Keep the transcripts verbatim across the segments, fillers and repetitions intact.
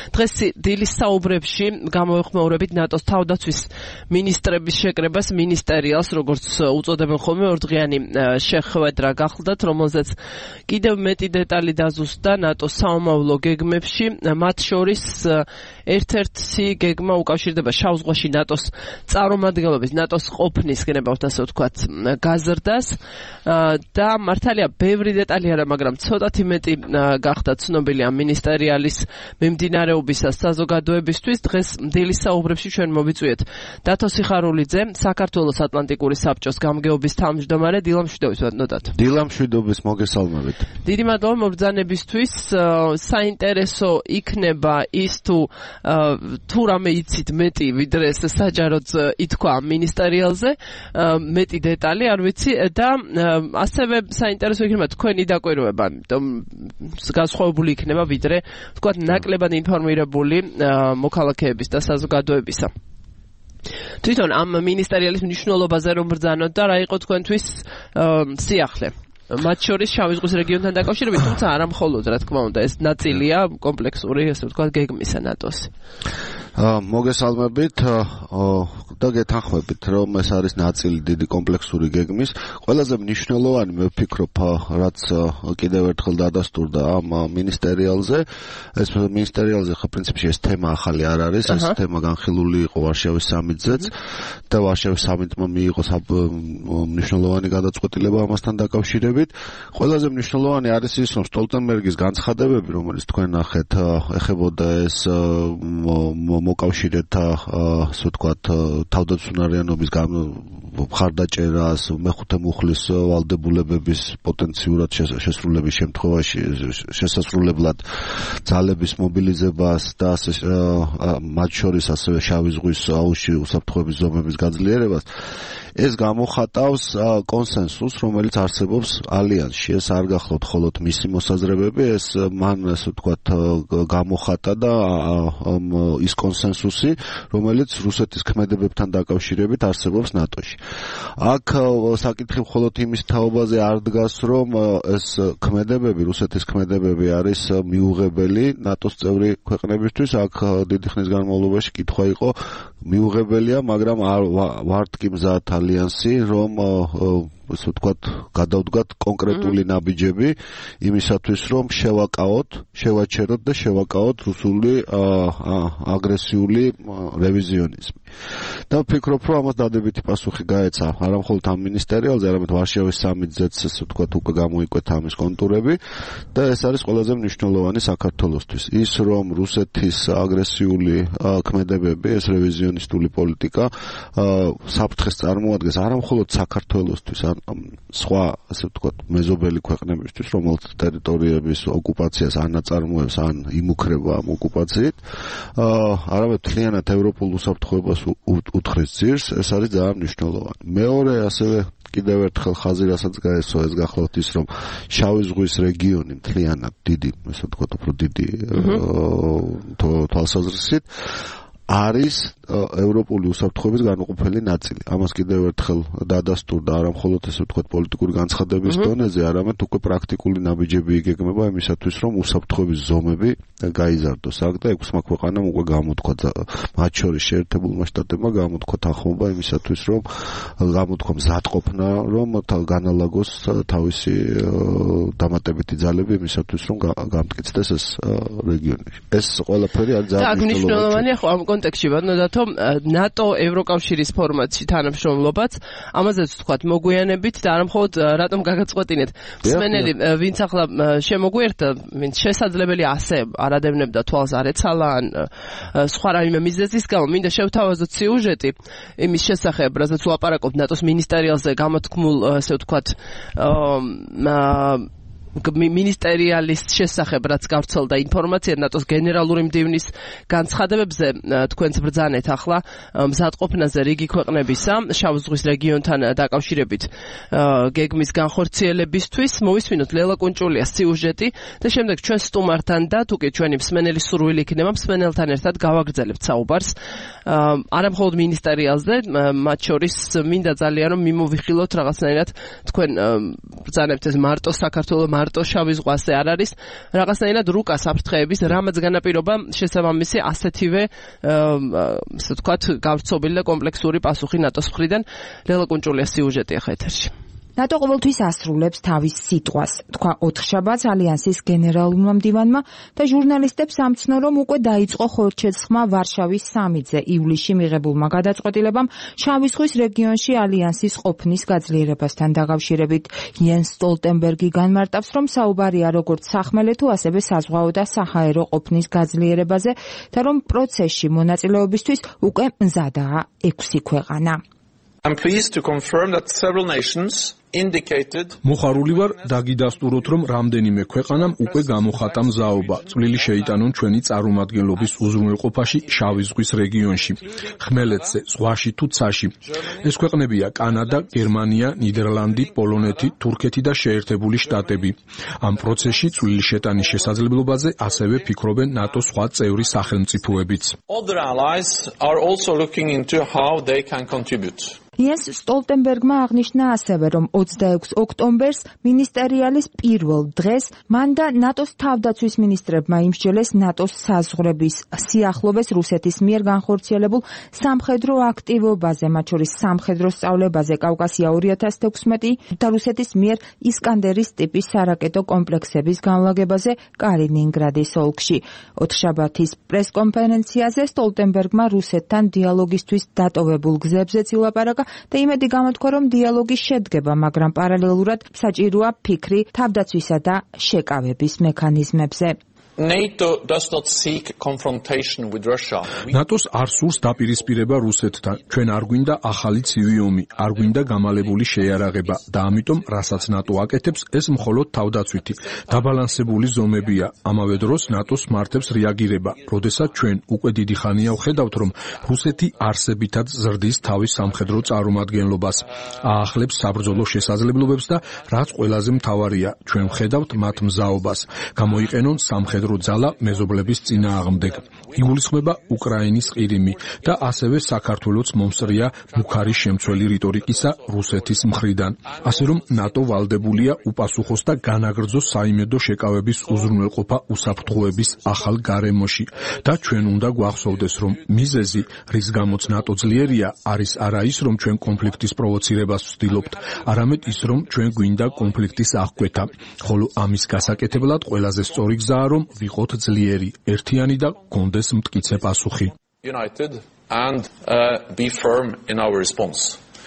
დღეს დილის საუბრებში გამოვიხმაურებით ნატოს თავდაცვის მინისტრების შეკრებას მინისტერიალს, როგორც უწოდებენ ხოლმე, ორდღიანი შეხვედრა გახლდათ, რომელზეც კიდევ მეტი დეტალი დაზუსტდა ნატოს საომავლო გეგმებში, მათ შორის ერთ-ერთი გეგმა უკავშირდება შავ ზღვაში ნატოს წარმომადგენლობის, ნატოს ყოფნის გენებავთ ასე ვთქვათ, გაზრდას და მართალია ბევრი დეტალი არა, მაგრამ ცოტათი მეტი გახდა ცნობილი ამ მინისტერიალის მიმდინარეობისას საზოგადოებისთვის. დღეს დილის საუბრებში ჩვენ მოვიწვიეთ დათო სიხარულიძე, საქართველოს ატლანტიკური საბჭოს გამგეობის თავმჯდომარე. დილამშვიდობის ბატონო დათო. დილამშვიდობის, მოგესალმებით. დიდი მადლობა მობრძანებისთვის. საინტერესო იქნება ის თუ თუ რამე იცით მეტი ვიდრე ეს საჯაროდ ითქვა ამ მინისტერიალზე, მეტი დეტალი არ ვიცი და ასევე საინტერესო იქნება თქვენი დაკვირვება, იმიტომ განსხვავებული იქნება ვიდრე ვთქვათ ნაკლებად ინფორმირებული მოქალაქეების და საზოგადოებისა. თვითონ ამ მინისტერიალის მნიშვნელობაზე რომ ბრძანოთ და რა იყო თქვენთვის სიახლე? მათ შორის შავი ზღვის რეგიონთან დაკავშირებით, თუმცა არა მხოლოდ, რა თქმა უნდა, ეს ნაწილია კომპლექსური, ასე ვთქვათ, გეგმისა ნატოს. მოგესალმებით და გეთანხმებით, რომ ეს არის ნაწილი დიდი კომპლექსური გეგმის. ყველაზე მნიშვნელოვანი მე ვფიქრობ, რაც კიდევ ერთხელ დადასტურდა ამ მინისტერიალზე, ეს მინისტერიალზე ხო პრინციპში ეს თემა ახალი არ არის, ეს თემა განხილული იყო ვარშავის სამიტზეც და ვარშავის სამიტმა მიიღო მნიშვნელოვანი გადაწყვეტილება ამასთან დაკავშირებით. ყველაზე მნიშვნელოვანი არის ის, რომ სტოლტენბერგის განცხადებები, რომელიც თქვენ ნახეთ, ეხებოდა ეს მოკავშირეთა, ასე ვთქვათ, თავდაცვიანობის მხარდაჭერას, მეხუთე მუხლის ვალდებულებების პოტენციურად შესრულების შემთხვევაში შესასრულებლად ძალების მობილიზებას და მათ შორის ასევე შავი ზღვის აუზში უსაფრთხოების ზომების გაძლიერებას. ეს გამოხატავს კონსენსუსს, რომელიც არსებობს ალიანსში. ეს არ გახლავთ მხოლოდ მისი მოსაზრებები, ეს მან, ასე ვთქვათ, გამოხატა და ის კონსენსუსი, რომელიც რუსეთის ქმედებებთან დაკავშირებით არსებობს ნატოში. აქ საკითხი მხოლოდ იმის თაობაზე არ დგას, რომ ეს ქმედებები, რუსეთის ქმედებები არის მიუღებელი ნატოს წევრი ქვეყნებისთვის. აქ დიდი ხნის განმავლობაში კითხვა იყო, მიუღებელია, მაგრამ ვართ კი მზად ალიანსი, რომ ასე ვთქვათ, გადავდგათ კონკრეტული ნაბიჯები იმისათვის, რომ შევაკავოთ, შევაჩეროთ და შევაკავოთ რუსული აგრესიული რევიზიონიზმი. და ვფიქრობ, რომ ამას დადებითი პასუხი გაეცა არა მხოლოდ ამ მინისტერიალზე, არამედ ვარშავის სამიტზეც, ასე ვთქვათ, უკვე გამოიკვეთა ამის კონტურები და ეს არის ყველაზე მნიშვნელოვანი საქართველოსთვის. ის, რომ რუსეთის აგრესიული ქმედებები, ეს რევიზიონისტული პოლიტიკა საფრთხეს წარმოადგენს არა მხოლოდ საქართველოსთვის, სხვა, ასე ვთქვათ, მეზობელი ქვეყნებისთვის, რომელთა ტერიტორიების ოკუპაციას ან აწარმოებს, ან იმუქრება ამ ოკუპაციით, არამედ მთლიანად ევროპულ უსაფრთხოებას უთხრის ძირს, ეს არის ძალიან მნიშვნელოვანი. მეორე, ასევე კიდევ ერთხელ ხაზი რასაც გაესვა, ეს გახლავთ ის, რომ შავი ზღვის რეგიონი მთლიანად დიდი, ასე ვთქვათ, უფრო დიდი თვალსაზრისით არის ევროპული უსაფრთხოების განუყოფელი ნაწილი. ამას კიდევ ერთხელ დადასტურდა არა მხოლოდ ესე ვთქვათ პოლიტიკური განცხადების დონეზე, არამედ უკვე პრაქტიკული ნაბიჯები იგეგმება იმისათვის, რომ უსაფრთხოების ზომები გაიზარდოს. აქ და ექვსმა ქვეყანამ უკვე გამოთქვა, მათ შორის შეერთებულმა შტატებმა გამოთქვა თანხმობა იმისათვის, რომ გამოთქვა მზადყოფნა, რომ განალაგოს თავისი დამატებითი ძალები იმისათვის, რომ გამტკიცდეს ეს რეგიონი. ეს ყველაფერი არის ძალიან მნიშვნელოვანი. ხო, ამ კონტექსტში ბატონო დათო, ნატო ევროკავშირის ფორმატში თანამშრომლობაც, ამაზეც ვთქვათ მოგვიანებით და არა მხოლოდ რატომ გაგაწყვეტინეთ. მსმენელი, ვინც ახლა შემოგვიერთდა, ვინც შესაძლებელი ასე არადევნებდა თვალს არ ეცალა ან სხვა რაიმე მიზეზის გამო, მინდა შევთავაზოთ სიუჟეტი იმის შესახებ, რასაც ვლაპარაკობთ ნატოს მინისტერიალზე გამოთქმულ, ასე ვთქვათ, მინისტერიალის შესახებ, რაც გავრცელდა ინფორმაცია ნატოს გენერალური მდივნის განცხადებებზე, თქვენც ბრძანეთ ახლა მზადყოფნაზე რიგი ქვეყნებისა შავ ზღვის რეგიონთან დაკავშირებით გეგმის განხორციელებისთვის. მოვისმინოთ ლელა კუნჭულიას სიუჟეტი და შემდეგ ჩვენ სტუმართან და თუკი ჩვენი მსმენელი სურვილი იქნება, მსმენელთან ერთად გავაგრძელებთ საუბარს არა მხოლოდ მინისტერიალზე, მათ შორის მინდა ძალიან რომ მიმოვიხილოთ რაღაცნაირად თქვენ ბრძანებთ ეს მარტო საქართველოს მარტო შავი ზღვაზე არ არის რაღაცნაირად რუკა საფრთხეების რამაც განაპირობა შესაბამისი ასეთივე ასე ვთქვათ გავრცობილი და კომპლექსური პასუხი ნატოს მხრიდან. ლელა კუნჭულია სიუჟეტი ახლა ეთერში. ნატო ყოველთვის ასრულებს თავის სიტყვას, თქვა ოთხშაბათს ალიანსის გენერალურმა მდივანმა და ჟურნალისტებს ამცნო, რომ უკვე დაიწყო ხორჩეცხმა ვარშავის სამიტზე ივლისში მიღებულმა გადაწყვეტილებამ შავი ზღვის რეგიონში ალიანსის ყოფნის გაძლიერებასთან დაკავშირებით. იენს სტოლტენბერგი განმარტავს, რომ საუბარია როგორც სახმელეთო, ასევე საზღვაო და საჰაერო ყოფნის გაძლიერებაზე და რომ პროცესში მონაწილეობისთვის უკვე მზადაა ექვსი ქვეყანა. I'm pleased to confirm that several nations indicated მოხარული ვარ დაგიდასტუროთ, რომ რამდენიმე ქვეყანამ უკვე გამოხატა მზაობა წვლილი შეიტანონ ჩვენი წარმომადგენლობის უზრუნველყოფაში შავი ზღვის რეგიონში, ხმელეთზე, ზღვაში თუ ცაში. ეს ქვეყნებია კანადა, გერმანია, ნიდერლანდი, პოლონეთი, თურქეთი და შეერთებული შტატები. ამ პროცესში წვლილი შეტანის შესაძლებლობაზე ასევე ფიქრობენ ნატოს სხვა წევრი სახელმწიფოებიც. Other allies are also looking into how they can contribute. იენს სტოლტენბერგმა აღნიშნა ასევე, რომ ოცდაექვსი ოქტომბერს მინისტერიალის პირველ დღეს მან და ნატოს თავდაცვის მინისტრებმა იმსჯელეს ნატოს საზღვრების სიახლოვეს რუსეთის მიერ განხორციელებულ სამხედრო აქტივობაზე, მათ შორის სამხედრო სწავლებაზე კავკასია ორი ათას თექვსმეტი და რუსეთის მიერ ისკანდერის ტიპის სარაკეტო კომპლექსების განლაგებაზე კალინინგრადის ოლქში. ოთხშაბათის პრესკონფერენციაზე სტოლტენბერგმა რუსეთთან დიალოგისთვის დატოვებულ გზებზეც ილაპარაკა და იმედი გამოთქვა, რომ დიალოგი შედგება, მაგრამ პარალელურად საჭიროა ფიქრი თავდაცვისა და შეკავების მექანიზმებზე. NATO does not seek confrontation with Russia. ნატოს არ სურს დაპირისპირება რუსეთთან. ჩვენ არ გვინდა ახალი ცივი ომი, არ გვინდა გამალებული შეიარაღება და ამიტომ, რასაც ნატო აკეთებს, ეს მხოლოდ თავდაცვითი, დაბალანსებული ზომებია. ამავე დროს ნატოს მართებს რეაგირება, როდესაც ჩვენ უკვე დიდი ხანია ვხედავთ, რომ რუსეთი არსებითად ზრდის თავის სამხედრო წარმომადგენლობას, აახლებს საბრძოლო შესაძლებლობებს და რაც ყველაზე მთავარია, ჩვენ ვხედავთ მათ მზაობას, გამოიყენონ სამხედრო ძალა მეზობლების წინააღმდეგ. იგულისხმება უკრაინის ყირიმი და ასევე საქართველოს მომსწრია მუქარი შემცველი რიტორიკისა რუსეთის მხრიდან. ასე რომ ნატო ვალდებულია უპასუხოს და განაგრძოს საიმედო შეკავების უზრუნველყოფა უსაფრთხოების ახალ გარემოში და ჩვენ უნდა გვახსოვდეს, რომ მიზეზი, რის გამოც ნატო ძლიერია, არის არა ის, რომ ჩვენ კონფლიქტის პროვოცირებას ვცდილობთ, არამედ ის, რომ ჩვენ გვინდა კონფლიქტის აღკვეთა, ხოლო ამის გასაკეთებლად ყველაზე სწორი გზაა, რომ ვიყოთ ძლიერი, ერთიანი და გქონდეს მტკიცე პასუხი. United and uh, be firm in our response.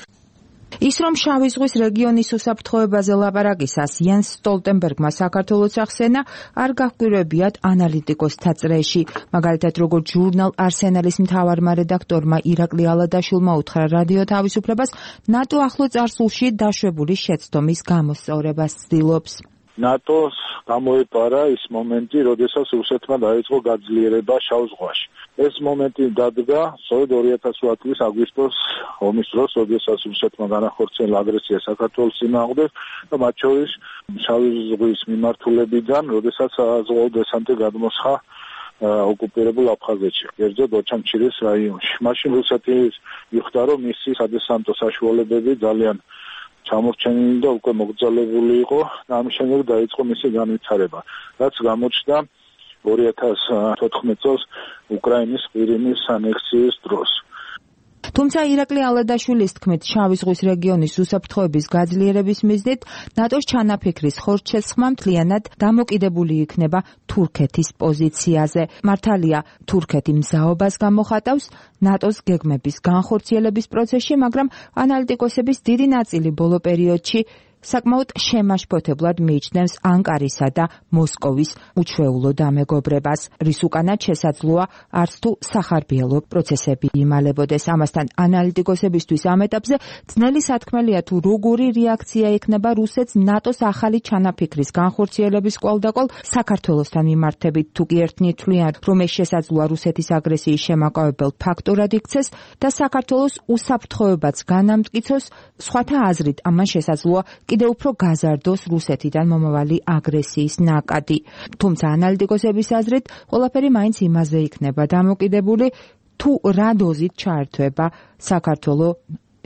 ის, რომ შავი ზღვის რეგიონის უსაფრთხოებაზე ლაპარაკისას იენს სტოლტენბერგმა საქართველოს ახსენა, არ გაჰკვირვებიათ ანალიტიკოსთა წრეში. მაგალითად, როგორც ჟურნალ არსენალის მთავარმა რედაქტორმა ირაკლი ალადაშვილმა უთხრა რადიო თავისუფლებას, ნატო ახლო წარსულში დაშვებული შეცდომის გამოსწორებას ცდილობს. ნატოს გამოეპარა ის მომენტი, როდესაც რუსეთმა დაიწყო გაძლიერება შავ ზღვაში. ეს მომენტი დადგა სწორედ ორი ათას ოთხ წლის აგვისტოს ომის დროს, როდესაც რუსეთმა განახორციელა აგრესია საქართველოს წინააღმდეგ და მათ შორის შავი ზღვის მიმართულებიდან, როდესაც საზღვაო დესანტი გადმოსხა ოკუპირებულ აფხაზეთში, კერძოდ ოჩამჩირის რაიონში. მაშინ რუსეთი მიხვდა, რომ მისი სადესანტო საშუალებები ძალიან ჩამორჩენილი და უკვე მოგრძალებული იყო და ამის შემდეგ დაიწყო მისი განვითარება, რაც გამოჩნდა ორი ათას თოთხმეტ წელს უკრაინის ყირიმის ანექსიის დროს. თუმცა ირაკლი ალადაშვილის თქმით, შავი ზღვის რეგიონის უსაფრთხოების გაძლიერების მიზნით ნატოს ჩანაფიქრის ხორცშესხმა მთლიანად დამოკიდებული იქნება თურქეთის პოზიციაზე. მართალია, თურქეთი მზაობას გამოხატავს ნატოს გეგმების განხორციელების პროცესში, მაგრამ ანალიტიკოსების დიდი ნაწილი ბოლო პერიოდში საკმაოდ შემაშფოთებლად მიიჩნევს ანკარისა და მოსკოვის უჩვეულო დამეგობრებას, რის უკანად შესაძლოა არც თუ სახარბიელო პროცესები იმალებოდეს. ამასთან ანალიტიკოსებისთვის ამ ეტაპზე ძნელი სათქმელია, თუ როგორი რეაქცია ექნება რუსეთს ნატოს ახალი ჩანაფიქრის განხორციელების კვალდაკვალ საქართველოსთან მიმართებით, თუ კი ერთნი თვლიან, რომ ეს შესაძლოა რუსეთის აგრესიის შემაკავებელ ფაქტორად იქცეს და საქართველოს უსაფრთხოებაც განამტკიცოს, სხვათა აზრით ამან შესაძლოა კიდევ უფრო გაზარდოს რუსეთიდან მომავალი აგრესიის ნაკადი. თუმცა ანალიტიკოსების აზრით, ყველაფერი მაინც იმაზე იქნება დამოკიდებული, თუ რა დოზით ჩაერთვება საქართველო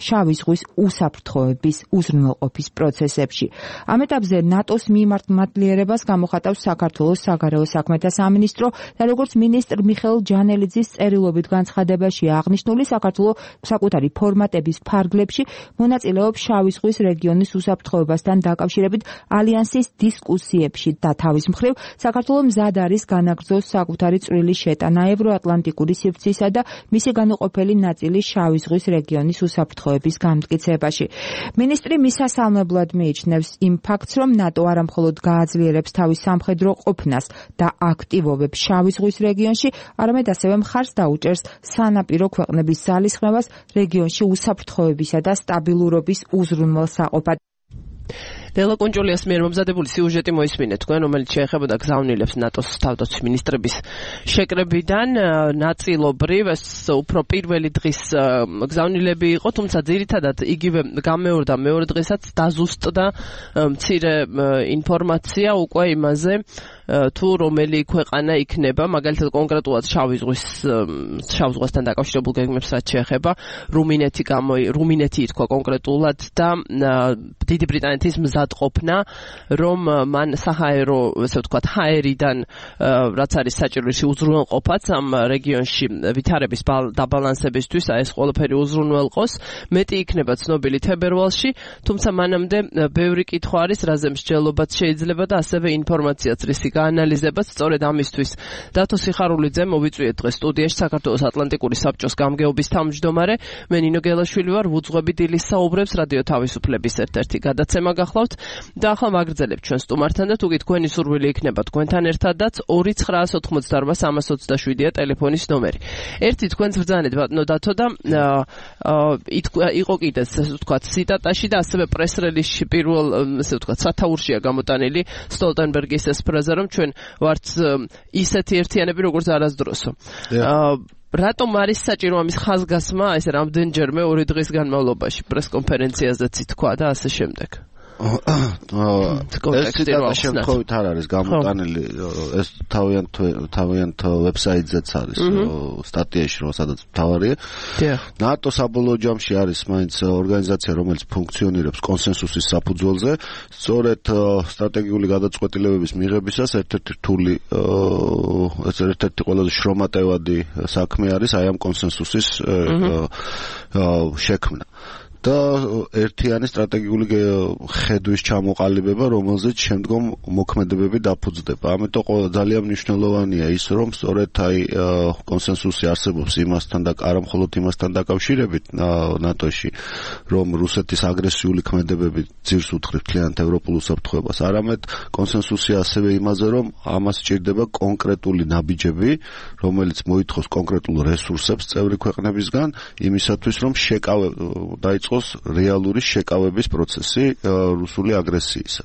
შავი ზღვის უსაფრთხოების უზრუნველყოფის პროცესებში. ამ ეტაპზე ნატოს მიმართ მადლიერებას გამოხატავს საქართველოს საგარეო საქმეთა სამინისტრო და როგორც მინისტრ მიხეილ ჯანელიძის წერილობით განცხადებაში აღნიშნული, საქართველოს საკუთარი ფორმატების ფარგლებში მონაწილეობს შავი ზღვის რეგიონის უსაფრთხოებასთან დაკავშირებით ალიანსის დისკუსიებში და თავის მხრივ საქართველოს მზად არის განაგრძოს საკუთარი წვრილი შეტანა ევროატლანტიკური სივრცისა და მისი განუყოფელი ნაწილის შავი ზღვის რეგიონის უსაფრთხოების გამტკიცებაში. მინისტრი მისასალმებლად მიიჩნევს იმ ფაქტს, რომ ნატო არა მხოლოდ გააძლიერებს თავის სამხედრო ყოფნას და აქტივობებს შავი ზღვის რეგიონში, არამედ ასევე მხარს დაუჭერს სანაპირო ქვეყნების ძალისხმევას რეგიონში უსაფრთხოებისა და სტაბილურობის უზრუნველსაყოფად. ნელა კონჭოლიას მიერ მომზადებული სიუჟეტი მოისმინეთ თქვენ, რომელიც შეეხებოდა გზავნილებს ნატოს თავდაცვის მინისტრების შეკრებიდან. ნაწილობრივ ეს უფრო პირველი დღის გზავნილები იყო, თუმცა ძირითადად იგივე გამეორდა მეორე დღესაც დაზუსტდა მცირე ინფორმაცია უკვე იმაზე, თუ რომელი ქვეყანა იქნება, მაგალითად კონკრეტულად შავი ზღვის შავ ზღვასთან დაკავშირებულ გეგმებს რაც შეეხება, რუმინეთი გამო რუმინეთი ითქვა კონკრეტულად და დიდი ბრიტანეთის მზადყოფნა, რომ მან საჰაერო, ესე ვთქვათ, ჰაერიდან რაც არის საჭიროისი უზრუნველყოფაც ამ რეგიონში ვითარების დაბალანსებისთვის, აი ეს ყველაფერი უზრუნველყოს, მეტი იქნება ცნობილი თებერვალში, თუმცა მანამდე ბევრი კითხვა არის, რაზე მსჯელობაც შეიძლება და ასევე ინფორმაციაც რისი გაანალიზებაც. სწორედ ამისთვის დათო სიხარულიძე მოვიწვიეთ დღეს სტუდიაში საქართველოს ატლანტიკური საბჭოს გამგეობის თავმჯდომარე. მე ნინო გელაშვილი ვარ, ვუძღვები დილის საუბრებს რადიო თავისუფლების ერთ-ერთი გადაცემა გახლავთ და ახლა ვაგრძელებთ ჩვენ სტუმართან და თუ კი თქვენი სურვილი იქნება თქვენთან ერთადაც ორი ცხრაას ოთხმოცდაორბა სამას ოცდაშვიდია ტელეფონის ნომერი. ერთი თქვენს ბრძანეთ ბატონო დათო და იყო კიდეც ესე ვთქვათ ციტატაში და ასევე პრეს-რელიზში პირველ ესე ვთქვათ სათაურშია გამოტანილი სტოლტენბერგის ეს ფრაზა, რომ ჩვენ ვართ ისეთი ერთიანები როგორც არასდროსო. რატომ არის საჭირო ამის ხაზგასმა ეს რამდენჯერმე ორი დღის განმავლობაში პრეს-კონფერენციაზეც ითქვა და ასე შემდეგ? ეს ციტატა შემთხვევით არ არის გამოტანილი, ეს თავიანთ თავიანთ ვებსაიტზეც არის სტატიაში, რომ სადაც მთავარია. ნატო საბოლოო ჯამში არის მაინც ორგანიზაცია, რომელიც ფუნქციონირებს კონსენსუსის საფუძველზე. სწორედ სტრატეგიული გადაწყვეტილებების მიღებისას ერთ-ერთი რთული, ეს ერთ-ერთი ყველაზე შრომატევადი საქმე არის აი ამ კონსენსუსის შექმნა. და ერთიანი სტრატეგიული ხედვის ჩამოყალიბება, რომელზეც შემდგომ მოქმედებები დაფუძდება. ამიტომ ძალიან მნიშვნელოვანია ის, რომ სწორედ აი კონსენსუსი არსებობს იმასთან და არა მხოლოდ იმასთან დაკავშირებით ნატოში, რომ რუსეთის აგრესიული ქმედებები ძირს უთხრით მთლიანად ევროპულ უსაფრთხოებას, არამედ კონსენსუსი ასევე იმაზე, რომ ამას სჭირდება კონკრეტული ნაბიჯები, რომელიც მოითხოვს კონკრეტულ რესურსებს წევრი ქვეყნებისგან, იმისათვის, რომ შეკავება დაიწყოს რეალური შეკავების პროცესი რუსული აგრესიისა.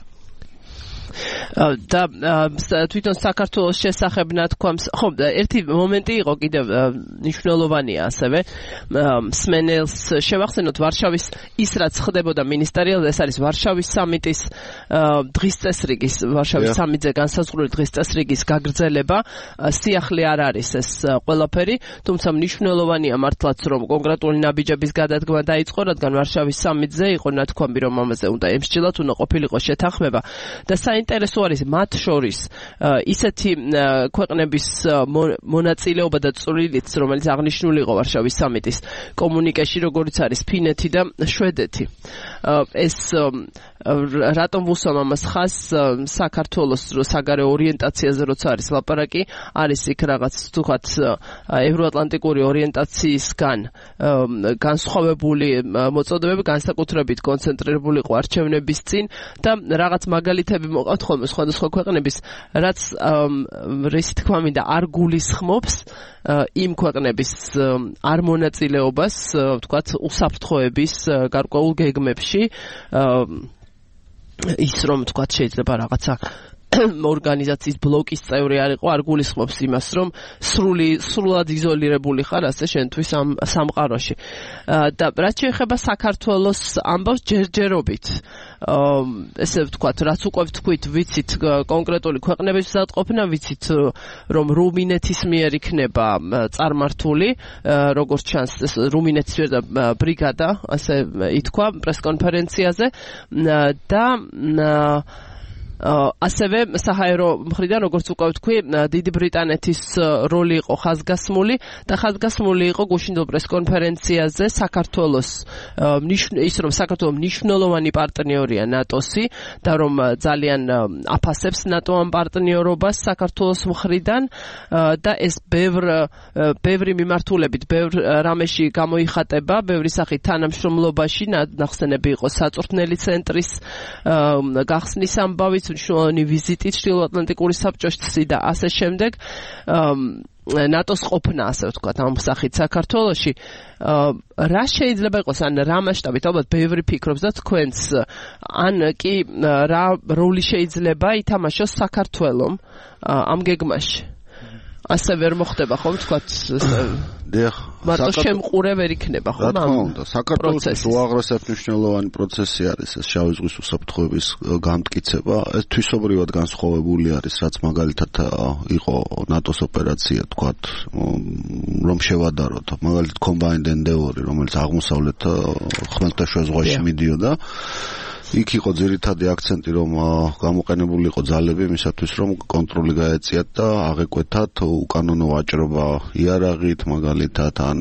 და თვითონ საქართველოს შესახებ ნათქვამს, ხო, ერთი მომენტი იყო კიდევ მნიშვნელოვანია ასევე მსმენელს შევახსენოთ ვარშავის ის რაც ხდებოდა მინისტერიალზე, ეს არის ვარშავის სამიტის დღის წესრიგის, ვარშავის სამიტზე განსაზღვრული დღის წესრიგის გაგრძელება. სიახლე არ არის ეს ყველაფერი, თუმცა მნიშვნელოვანია მართლაც, რომ კონკრეტული ნაბიჯების გადადგმა დაიწყო, რადგან ვარშავის სამიტზე იყო ნათქვამი, რომ ამაზე უნდა ემსჯელოთ, უნდა ყოფილიყო შეთანხმება და საინტერესო არის მათ შორის ისეთი ქვეყნების მონაწილეობა და წვლილიც, რომელიც აღნიშნული იყო ვარშავის სამიტის კომუნიკეში, როგორც არის ფინეთი და შვედეთი. ეს რატომ ვუსვამ ამას ხაზს? საქართველოს საგარეო ორიენტაციაზე როცა არის ლაპარაკი, არის იქ რაღაც თქვათ ევროატლანტიკური ორიენტაციისგან განსხვავებული მოწოდებები, განსაკუთრებით კონცენტრირებული იყო არჩევნების წინ და რაღაც მაგალითები მოყავთ ხოლმე სხვადასხვა ქვეყნების, რაც რისი თქმა მინდა არ გულისხმობს იმ ქვეყნების არ მონაწილეობას, ვთქვათ, უსაფრთხოების გარკვეულ გეგმებში, ის რომ ვთქვათ შეიძლება რაღაცა ორგანიზაციის ბლოკის წევრი არ იყო, არ გულისხმობს იმას, რომ სრული სრულად იზოლირებული ხარ ასე შენთვის ამ სამყაროში. და რაც შეეხება საქართველოს ამბავს ჯერჯერობით ესე ვთქვათ, რაც უკვე ვთქვით, ვიცით კონკრეტული ქვეყნების მზადყოფნა, ვიცით რომ რუმინეთის მიერ იქნება წარმართული, როგორც ჩანს, რუმინეთის მიერ ბრიგადა, ასე ითქვა პრესკონფერენციაზე და ასევე საჰაერო მხრიდან, როგორც უკვე ვთქვი, დიდი ბრიტანეთის როლი იყო ხაზგასმული და ხაზგასმული იყო გუშინდელ პრესკონფერენციაზე საქართველოს ის რომ საქართველო მნიშვნელოვანი პარტნიორია ნატოსი და რომ ძალიან აფასებს ნატო ამ პარტნიორობას საქართველოს მხრიდან და ეს ბევრ ბევრი მიმართულებით, ბევრ რამეში გამოიხატება, ბევრი სახით თანამშრომლობაში, ნახსენები იყო საწვრთნელი ცენტრის გახსნის ამბავი, მნიშვნელოვანი ვიზიტი ჩრდილოატლანტიკური საბჭოში და ასე შემდეგ ნატოს ყოფნა, ასე ვთქვათ, ამ სახით საქართველოში რა შეიძლება იყოს, ან რა მასშტაბით, ალბათ ბევრი ფიქრობს და თქვენს, ან კი რა როლი შეიძლება ითამაშოს საქართველომ ამ გეგმაში. ასე ვერ მოხდება ხომ თქვათ დიახ მარტო შემყურე ვერ იქნება ხომ რა თქმა უნდა საქართველოს უაღრესად მნიშვნელოვანი პროცესი არის ეს შავი ზღვის უსაფრთხოების გამტკიცება ეს თვისობრივად განსხვავებული არის რაც მაგალითად იყო ნატოს ოპერაცია თქვათ რომ შევადაროთ მაგალითად combined endeavor რომელიც აღმოსავლეთ ხმელთაშუა ზღვაში მიდიოდა იქ იყო ძირითადი აქცენტი რომ გამოყენებული იყო ძალები იმისათვის რომ კონტროლი გაეწიათ და აღეკვეთათ უკანონო ვაჭრობა იარაღით მაგალითად ან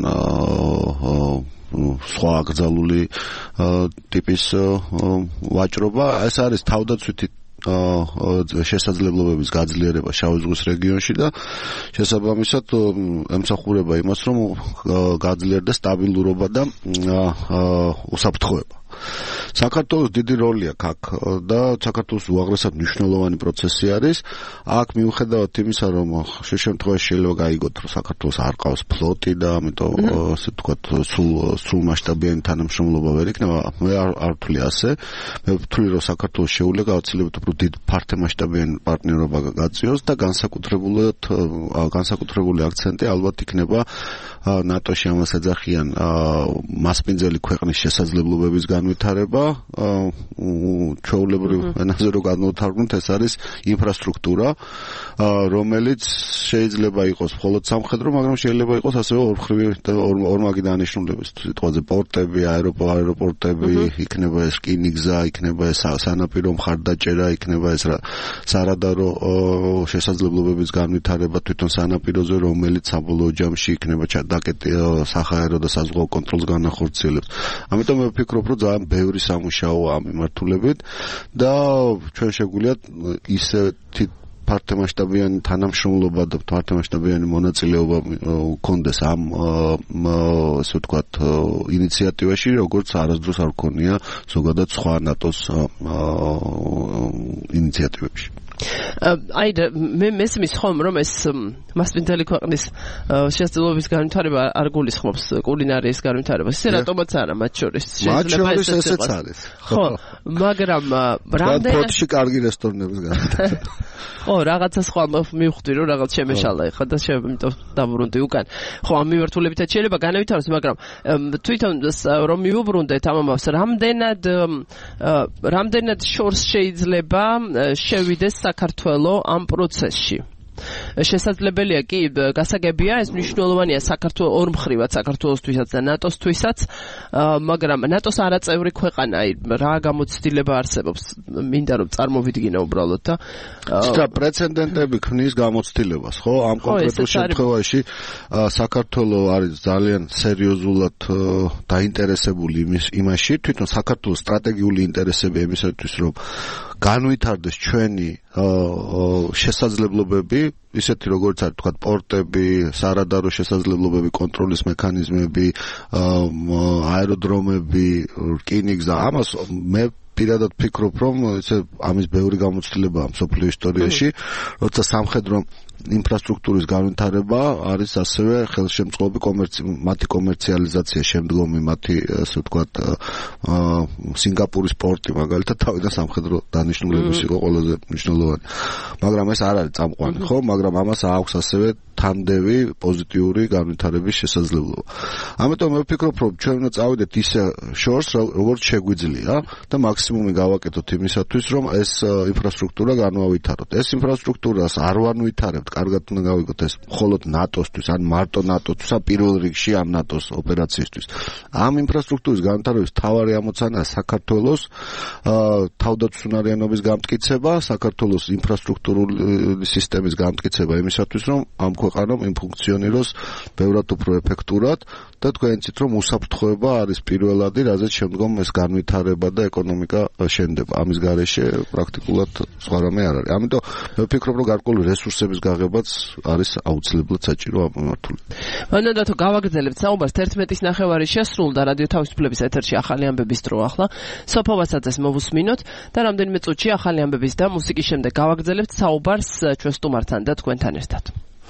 სხვა აკრძალული ტიპის ვაჭრობა ეს არის თავდაცვითი შესაძლებლობების გაძლიერება შავი ზღვის რეგიონში და შესაბამისად ემსახურება იმას რომ გაძლიერდეს სტაბილურობა და უსაფრთხოება საქართველოს დიდი როლი აქვს აქ და საქართველოს უაღრესად მნიშვნელოვანი პროცესი არის აქ მიუხედავად იმისა რომ შე შემთხვევაში შეიძლება გაიგოთ რომ საქართველოს არ ყავს ფლოტი და ამიტომ ასე ვთქვათ სულ სულ მასშტაბიანი თანამშრომლობა ვერ იქნება მე არ ვთვლი ასე მე ვთვლი რომ საქართველოს შეუძლია გაუცილებლად უფრო დიდ ფართომასშტაბიანი პარტნიორობა გაწიოს და განსაკუთრებულად განსაკუთრებული აქცენტი ალბათ იქნება ნატოში ამას ეძახიან მასპინძელი ქვეყნის შესაძლებლობების განვითარება ჩვეულებრივ ენაზე რო განვთარგმნოთ ეს არის ინფრასტრუქტურა რომელიც შეიძლება იყოს მხოლოდ სამხედრო მაგრამ შეიძლება იყოს ასევე ორმხრივი ორმაგი დანიშნულების სიტყვაზე პორტები აეროპორტები იქნება ეს რკინიგზა იქნება ეს სანაპირო მხარდაჭერა იქნება ეს სარადარო შესაძლებლობების განვითარება თვითონ სანაპიროზე რომელიც საბოლოო ჯამში იქნება დაკეტი საჰაერო და საზღვაო კონტროლს განახორციელებს ამიტომ მე ვფიქრობ რომ ძალიან ბევრი სამუშაოა ამ მიმართულებით და ჩვენ შეგვიძლია ისეთი ფართომასშტაბიანი თანამშრომლობა და ფართომასშტაბიანი მონაწილეობა გქონდეს ამ ასე ვთქვათ ინიციატივაში როგორც არასდროს არ გქონია ზოგადად სხვა ნატოს ინიციატივებში აი მე მესმის ხომ რომ ეს მასპინძელი ქვეყნის შესაძლებლობის განვითარება არ გულისხმობს კულინარიის განვითარებას ისე რატომაც არა მათ შორის შეიძლება ესეც არის ხო მაგრამ რამდენად პორტში კარგი რესტორნების განვითარება ხო რაღაცა სხვა მივხვდი რომ რაღაც შემეშალა ეხლა და შემიტომ დავბრუნდი უკან ხო ამ მიმართულებითაც შეიძლება განავითაროს მაგრამ თვითონ რომ მივუბრუნდეთ ამ ამას რამდენად რამდენად შორს შეიძლება შევიდეს საქართველო ამ პროცესში შესაძლებელია კი გასაგებია ეს მნიშვნელოვანია საქართველოს ორმხრივად საქართველოსთვისაც და ნატოსთვისაც მაგრამ ნატოს არაწევრი ქვეყანა აი რა გამოცდილება არსებობს მინდა რომ წარმოვიდგინო უბრალოდ და ცოტა პრეცედენტები ქმნის გამოცდილებას ხო ამ კონკრეტულ შემთხვევაში საქართველოს არის ძალიან სერიოზულად დაინტერესებული იმაში თვითონ საქართველოს სტრატეგიული ინტერესები იმისათვის რომ განვითარდეს ჩვენი შესაძლებლობები ისეთი როგორც არის თქვა პორტები, სარადარო შესაძლებლობები, კონტროლის მექანიზმები, აეროდრომები, რკინიგზა ამას მე პირადად ვფიქრობ რომ ესე ამის ბევრი გამოცდილებაა მსოფლიო ისტორიაში როცა სამხედრო ინფრასტრუქტურის განვითარება არის ასევე ხელშემწყობი მათი კომერციალიზაცია შემდგომი მათი ასე ვთქვათ სინგაპურის პორტი მაგალითად თავიდან სამხედრო დანიშნულების იყო ყველაზე მნიშვნელოვანი მაგრამ ეს არ არის წამყვანი ხო მაგრამ ამას აქვს ასევე თანდევი პოზიტიური განვითარების შესაძლებლობა. ამიტომ მე ვფიქრობ, რომ ჩვენ უნდა წავიდეთ ისე შორს, როგორც შეგვიძლია და მაქსიმუმი გავაკეთოთ იმისათვის, რომ ეს ინფრასტრუქტურა განვავითაროთ. ეს ინფრასტრუქტურას არ ვანვითარებთ, კარგად უნდა გავიგოთ ეს მხოლოდ ნატოსთვის, ან მარტო ნატოსთვის, ან პირველ რიგში ამ ნატოს ოპერაციისთვის. ამ ინფრასტრუქტურის განვითარების მთავარი ამოცანაა საქართველოს თავდაცვისუნარიანობის გამტკიცება, საქართველოს ინფრასტრუქტურული სისტემის გამტკიცება იმისათვის, რომ ამ ქვეყანამ იმ ფუნქციონიროს ბევრად უფრო ეფექტურად და თქვენ იცით რომ უსაფრთხოება არის პირველადი, რაზეც შემდგომ ეს განვითარება და ეკონომიკა შენდება. ამის გარეშე პრაქტიკულად სხვა რამე არ არის. ამიტომ მე ვფიქრობ რომ გარკვეული რესურსების გაღებაც არის აუცილებლად საჭირო ამ მიმართულებით. მანამდე თუ გავაგრძელებთ საუბარს თერთმეტის ნახევარი შესრულდა რადიო თავისუფლების ეთერში ახალი ამბების დრო ახლა სოფო ვასაძეს მოვუსმინოთ და რამდენიმე წუთში ახალი ამბების და მუსიკის შემდეგ გავაგრძელებთ საუბარს ჩვენ სტუმართან და თქვენთან ერთად.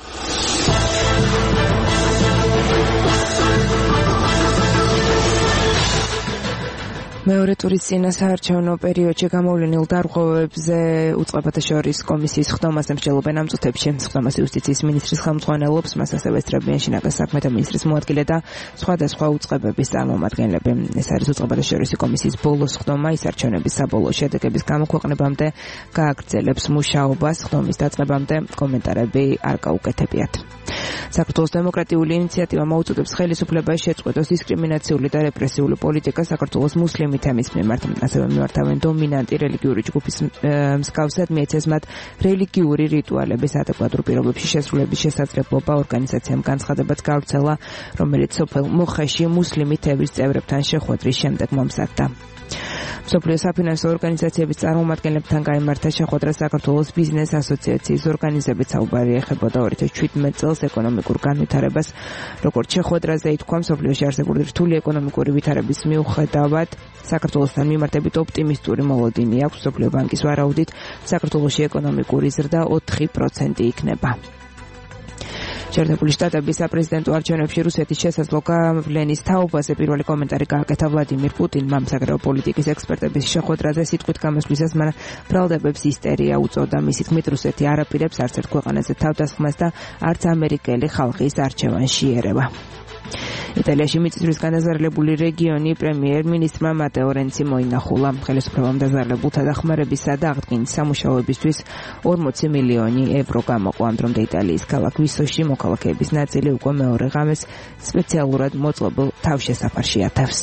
მეორე ტურის წინა საარჩევნო პერიოდში გამოვლენილ დარღვევებზე უწყებათა შორის კომისიის ხდომაზე მსჯელობენ ამ წუთებში. ხდომას იუსტიციის მინისტრის ხელმძღვანელობს, მას ასევე ესწრებიან შინაგან საქმეთა მინისტრის მოადგილე და სხვადასხვა უწყებების წარმომადგენლები. ეს არის უწყებათა შორის კომისიის ბოლოს ხდომა, ის არჩევნების საბოლოო შედეგების გამოქვეყნებამდე გააგრძელებს მუშაობას, ხდომის დაწყებამდე კომენტარები არ გაუკეთებიათ. საქართველოს დემოკრატიული ინიციატივა მოუწოდებს ხელისუფლებას შეწყვეტოს დისკრიმინაციული და რეპრესიული პოლიტიკა საქართველოს მუსლიმი თემის მიმართ. ასევე მიმართავენ დომინანტი რელიგიური ჯგუფის მსგავსად მიეცეს მათ რელიგიური რიტუალების ადეკვატურ პირობებში შესრულების შესაძლებლობა. ორგანიზაციამ განცხადებაც გავრცელა, რომელიც სოფელ მოხეში მუსლიმი თემის წევრებთან შეხვედრის შემდეგ მომზადდა. მსოფლიო საფინანსო ორგანიზაციების წარმომადგენლებთან გაიმართა შეხვედრა საქართველოს ბიზნეს ასოციაციის ორგანიზებით. საუბარი ეხებოდა ორი ათას შვიდმეტ წელს ეკონომიკურ განვითარებას. როგორც შეხვედრაზე ითქვა, მსოფლიოში არსებული რთული ეკონომიკური ვითარების მიუხედავად საქართველოსთან მიმართებით ოპტიმისტური მოლოდინი აქვს. მსოფლიო ბანკის ვარაუდით საქართველოში ეკონომიკური ზრდა ოთხი პროცენტი იქნება. შეერთებული შტატების საპრეზიდენტო არჩევნებში რუსეთის შესაძლო გავლენის თაობაზე პირველი კომენტარი გააკეთა ვლადიმირ პუტინმა. საგარეო პოლიტიკის ექსპერტების შეხვედრაზე სიტყვით გამოსვლისას მან ბრალდებებს ისტერია უწოდა. მისი თქმით, რუსეთი არ აპირებს არც ერთ ქვეყანაზე თავდასხმას და არც ამერიკელი ხალხის არჩევანში ერევა. იტალიაში მიწისძვრის განაზარალებული რეგიონი პრემიერ-მინისტრმა მატეო რენცი მოინახულა. ხელისუფლებამ დაზარალებულთა დახმარებისა და აღდგენის სამუშაოებისთვის ორმოცი მილიონი ევრო გამოყო. ამ დრომდე იტალიის ქალაქ ვისოში მოქალაქეების ნაწილი უკვე მეორე ღამეს სპეციალურად მოწყობილ თავშესაფარში ათავს.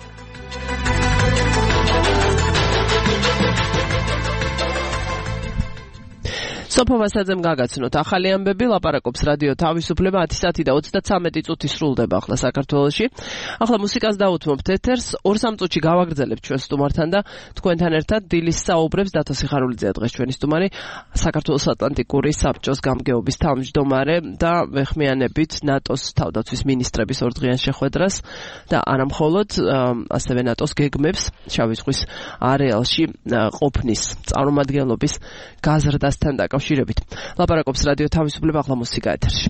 სოფო ვასაძემ გაგაცნოთ ახალი ამბები, ლაპარაკობს რადიო თავისუფლება. ათი საათი და ოცდათვრამეტი წუთი სრულდება ახლა საქართველოში. ახლა მუსიკას დავუთმობთ ეთერს. ორ სამ წუთში გავაგრძელებთ ჩვენ სტუმართან და თქვენთან ერთად დილის საუბრებს. დათო სიხარულიძეა დღეს ჩვენი სტუმარი, საქართველოს ატლანტიკური საბჭოს გამგეობის თავმჯდომარე და ვეხმიანებით ნატოს თავდაცვის მინისტრების ორდღიან შეხვედრას და არამხოლოდ ასევე ნატოს გეგმებს შავი ზღვის არეალში ყოფნის წარმომადგენლობის გაზრდასთან დაკავშირებით. ლაპარაკობს რადიო თავისუფლება, ახლა მუსიკა ეთერში.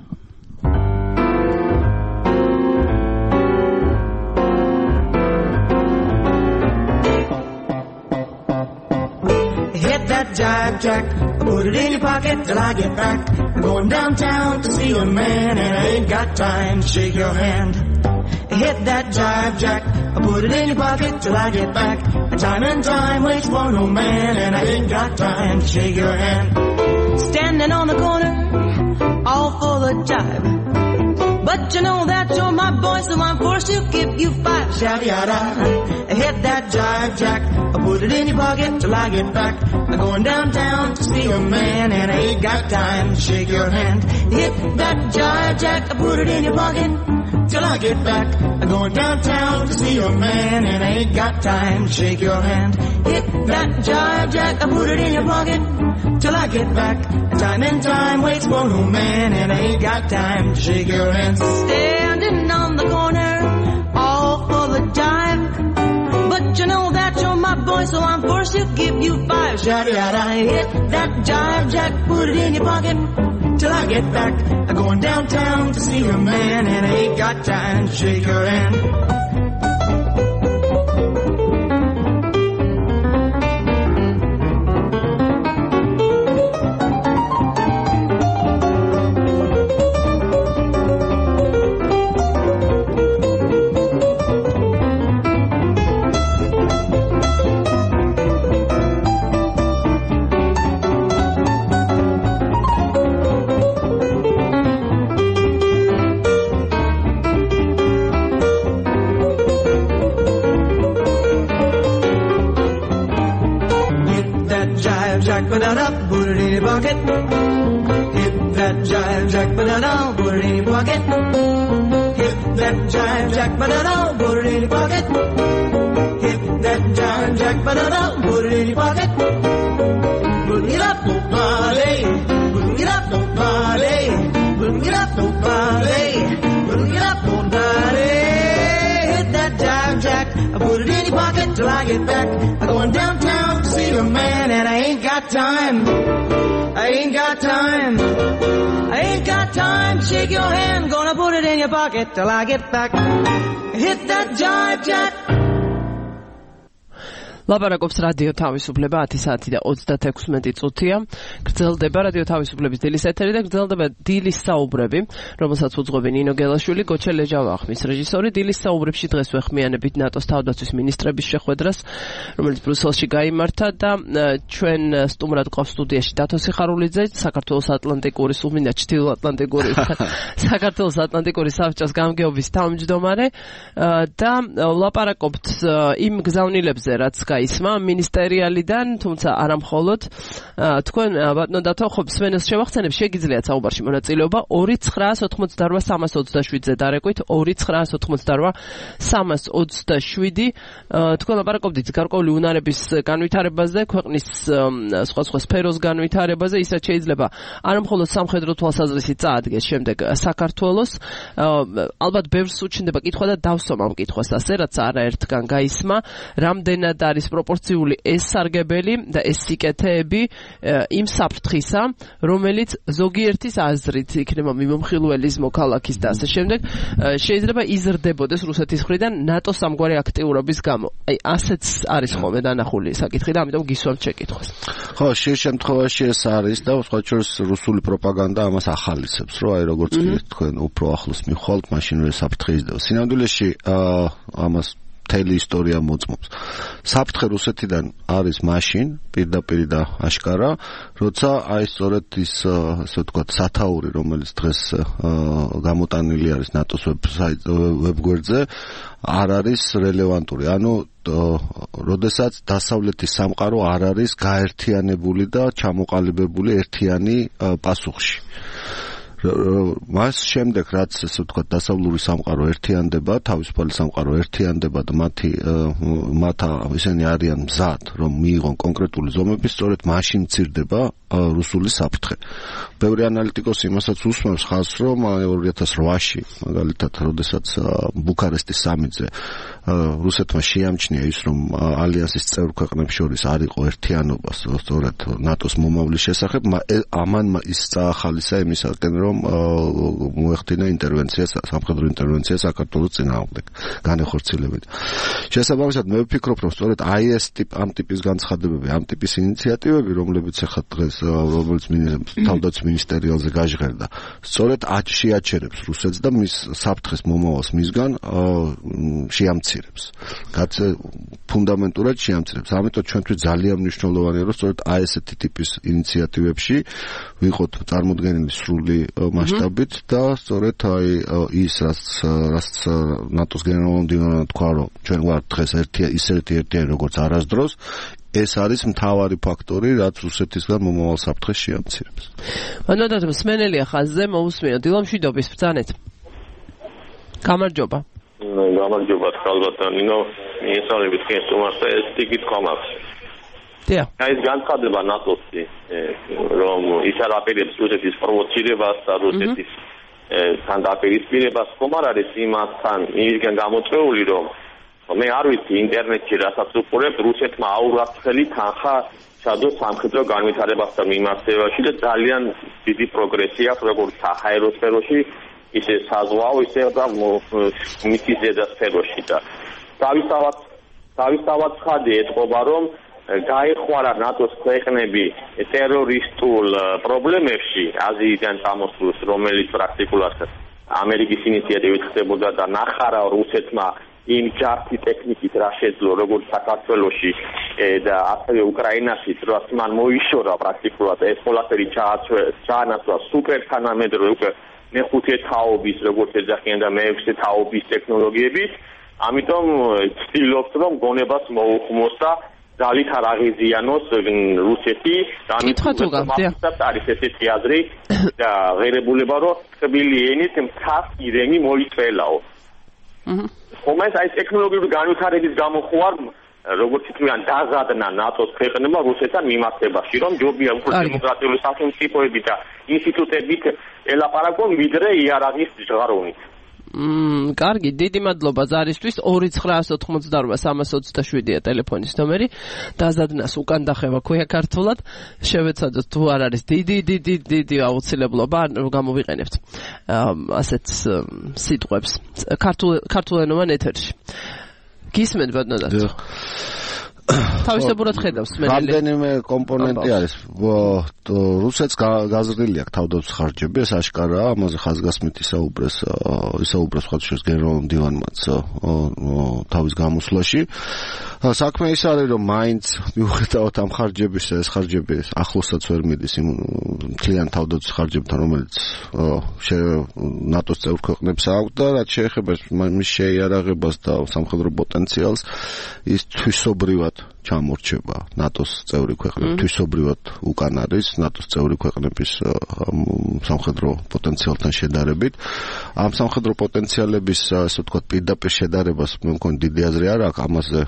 Hit that jive jack, put it in your pocket till I get back. I'm going downtown to see a man and I ain't got time to shake your hand. Hit that jive jack, put it in your pocket till I get back. Time and time waits for no man and I ain't got time to shake your hand. Standing on the corner, all full of jive. But you know that you're my boy, so I'm forced to give you five. Shout yada, hit that jive jack, put it in your pocket till I get back. I'm going downtown to see a man and I ain't got time to shake your hand. Hit that jive jack, put it in your pocket till I get back. I'm going downtown to see a man and I ain't got time to shake your hand. Hit that jive jack, put it in your pocket till I get back. Time and time waits for no man and I ain't got time to shake your hand. Standing on the corner, all full of jive. But you know that you're my boy, so I'm forced to give you five. Shout it out, I hit that jive jack, put it in your pocket till I get back. I'm going downtown to see a man, and I ain't got time to shake your hand. Ba-da-da, put it in your pocket. Hit that jive jack, ba-da-da, put it in your pocket. Hit that jive jack, ba-da-da, put it in your pocket. Hit that jive jack, ba-da-da, put it in your pocket. Put it up, nobody. Put it up, nobody. Put it up, nobody. Put it up, nobody. Hit that jive jack, I put it in your pocket till I get back. I'm going downtown to see the man, and I ain't got time. I ain't got time. I ain't got time to shake your hand. Gonna put it in your pocket till I get back. Hit that jive jack. ლაპარაკობს რადიო თავისუფლება ათი საათი და ოცდათექვსმეტი წუთია. გრძელდება რადიო თავისუფლების დილის ეთერი და გრძელდება დილის საუბრები, რომელსაც უძღვები ნინო გელაშვილი, გოჩა ლეჯავა ხმის რეჟისორი. დილის საუბრებში დღეს ვეხმიანებით ნატოს თავდაცვის მინისტრების შეხვედრას, რომელიც ბრიუსელში გაიმართა და ჩვენ სტუმრად გვყავს სტუდიაში დათო სიხარულიძე, საქართველოს ატლანტიკური სუმინა ჩრდილოატლანტიკური საქართველოს ატლანტიკური საბჭოს გამგეობის თავმჯდომარე და ლაპარაკობთ იმ გზავნილებზე, რაც ისმა მინისტერიალიდან, თუმცა არა მხოლოდ თქვენ ბატონო დათო ხო სვენელს შევახსენებ, შეგიძლიათ საუბარში მონაწილეობა ორი ცხრაას ოთხმოცდაოთხ სამას ოცდაშვიდზე დარეკვით ორი ცხრაას ოთხმოცდაოთხ სამას ოცდაშვიდი. თქვენ ლაპარაკობდით გარკვეული უნარების განვითარებაზე, ქვეყნის სხვა სხვა სფეროს განვითარებაზე, ისაც შეიძლება არა მხოლოდ სამხედრო თვალსაზრისით წაადგეს შემდეგ საქართველოს. ალბათ ბევრს უჩნდება კითხვა და დავსვამ ამ კითხვას ასე, რაც არაერთგან გაისმა, რამდენად არის პროპორციული ეს სარგებელი და ეს სიკეთეები იმ საფრთხისა, რომელიც ზოგიერთის აზრით იქნება მიმომხილველის მოქალაქის და ასე შემდეგ, შეიძლება იზრდებოდეს რუსეთის მხრიდან ნატოს ამგვარი აქტიურობის გამო. აი, ასეც არის ხოლმე დანახული საკითხი და ამიტომ გისვამთ შეკითხვას. ხო, შე შემთხვევაში ეს არის და სხვა შორის რუსული პროპაგანდა ამას ახალისებს, რომ აი როგორც თქვენ უფრო ახლოს მიხვალთ, მაშინვე საფრთხე იზრდება. სინამდვილეში ამას მთელი ისტორია მოწმობს. საფრთხე რუსეთიდან არის მაშინ, პირდაპირ და აშკარა, როცა აი სწორედ ის, ასე ვთქვათ, სათაური, რომელიც დღეს გამოტანილი არის ნატოს ვებგვერდზე, არ არის რელევანტური. ანუ როდესაც დასავლეთის სამყარო არ არის გაერთიანებული და ჩამოყალიბებული ერთიანი პასუხში. მას შემდეგ რაც ასე ვთქვათ დასავლური სამყარო ერთიანდება, თავისუფალი სამყარო ერთიანდება და მათი მათ ისინი არიან მზად, რომ მიიღონ კონკრეტული ზომები, სწორედ მაშინ მცირდება რუსული საფრთხე. ბევრი ანალიტიკოსი იმასაც უსმენს ხაზს, რომ ორი ათას ოთხში, მაგალითად, როდესაც ბუქარესტის სამიტზე რუსეთმა შეამჩნია ის, რომ ალიანსის წევრ ქვეყნებს შორის არ იყო ერთიანობა, სწორედ ნატოს მომავლის შესახებ, ამან ის წაახალისა იმისაკენ, რომ მოეხდინა ინტერვენცია, სამხედრო ინტერვენცია საქართველოს წინააღმდეგ, განეხორციელებით. შესაბამისად, მე ვფიქრობ, რომ სწორედ აი ეს ტიპ ამ ტიპის განცხადებები, ამ ტიპის ინიციატივები, რომლებიც ახლა დღეს რომელიც თავდაცვის მინისტერიალზე გაჟღერდა, სწორედ შეაჩერებს რუსეთს და მის საფრთხეს მომავალს მისგან შეამცირებს. რაც ფუნდამენტურად შეამცირებს. ამიტომ ჩვენთვის ძალიან მნიშვნელოვანია, რომ სწორედ აი ესეთი ტიპის ინიციატივებში ვიყოთ წარმოდგენილი სრული მასშტაბით და სწორედ აი ის რაც რაც ნატოს გენერალურ მდივანმა თქვა, რომ ჩვენ ვართ დღეს ერთი ისეთი ერთიანი როგორც არასდროს, ეს არის მთავარი ფაქტორი, რაც რუსეთისგან მომავალ საფრთხეს შეამცირებს. მანამდე მსმენელია ხაზზე, მოусმინოთ დილამშვიდობის ბრძანეთ. გამარჯობა. გამარჯობა, ხალბატონ ნინო, მიესალმებით თქვენ სტუმარს და ეს ტიკით კომაქს. დიახ. აი ეს განცხადება ნატოსი, რომ ის არ აპირებს რუსეთის პროვოცირებას და რუსეთის თან დაპირისპირებას, ხომ არ არის იმასთან მისგან გამოწვეული, რომ მე არ ვიცი ინტერნეტში რასაც უყურებ, რუსეთმა აურაცხელი თანხა ჩადო სამხედრო განვითარებასთან მიმართებაში და ძალიან დიდი პროგრესი აქვს როგორც საჰაერო სფეროში, ისე საზღვაო, ისე და მიწის ზედა სფეროში და თავისთავად თავისთავად ხადი ეთყობა, რომ გაეხმარა ნატოს ქვეყნები ტერორისტულ პრობლემებში აზიიდან წამოსვლას, რომელიც პრაქტიკულად ამერიკის ინიციატივით ხდებოდა და ნახარა რუსეთმა იმ ჯართი ტექნიკით რა შეძლო როგორც საქართველოში და ასევე უკრაინაში, რაც მან მოიშორა პრაქტიკულად ეს ყველაფერი ჩაანაცვლა სუპერ თანამედროვე უკვე მეხუთე თაობის როგორც ეძახიან და მეექვსე თაობის ტექნოლოგიებით, ამიტომ ცდილობს რომ გონებას მოუხმოს და ძალით არ აღიზიანოს რუსეთი, ამიტომ არის ესეთი აზრი და ღირებულება რომ თბილი ენით მთას ირემი მოიწველაო. ხომეს აი ტექნოლოგიური განვითარების გამო ხო არ როგორც თქვენ დაზადნა ნატოს ქვეყნებმა რუსეთთან მიმართებაში, რომ ჯობია უფრო დემოკრატიული სახელმწიფოები და ინსტიტუტებით ელაპარაკონ ვიდრე იარაღის ჟღაროვნით. მმ, კარგი, დიდი მადლობა ზარისთვის. ორი ცხრა ოთხმოცდაორ სამას ოცდაშვიდია ტელეფონის ნომერი. დაზადნას უკან დახევა ქვია ქართულად. შევეცადოთ თუ არ არის დიდი დიდი დიდი აუცილებლობა გამოვიყენებთ ასეთ სიტყვებს. ქართულ ქართულენოვან ეთერში. გისმენთ ბატონო? თავისებურად ხედავს მე. რამდენიმე კომპონენტი არის. რუსეთს გაზრდილი აქვს თავდაცვის ხარჯები, ეს აღკარაა, ამაზე ხაზგასმით ისაუბრეს, ისაუბრეს ხათშეს გენერალურ მდივანმაც თავის გამოსვლაში. საქმე ის არის, რომ მაინც მიუხედავად ამ ხარჯების, ეს ხარჯები ახლოსაც ვერ მიდის იმ მთლიან თავდაცვის ხარჯებთან, რომელიც ნატოს წევრ ქვეყნებს აქვს და რაც შეეხება მის შეიარაღებას და სამხედრო პოტენციალს, ის თვისობრივად ჩამორჩება ნატოს წევრი ქვეყნები, თვისობრივად უკან არის ნატოს წევრი ქვეყნების სამხედრო პოტენციალთან შედარებით. ამ სამხედრო პოტენციალების, ასე ვთქვათ, პირდაპირ შედარებას მე მგონი დიდი აზრი არ აქვს, ამაზე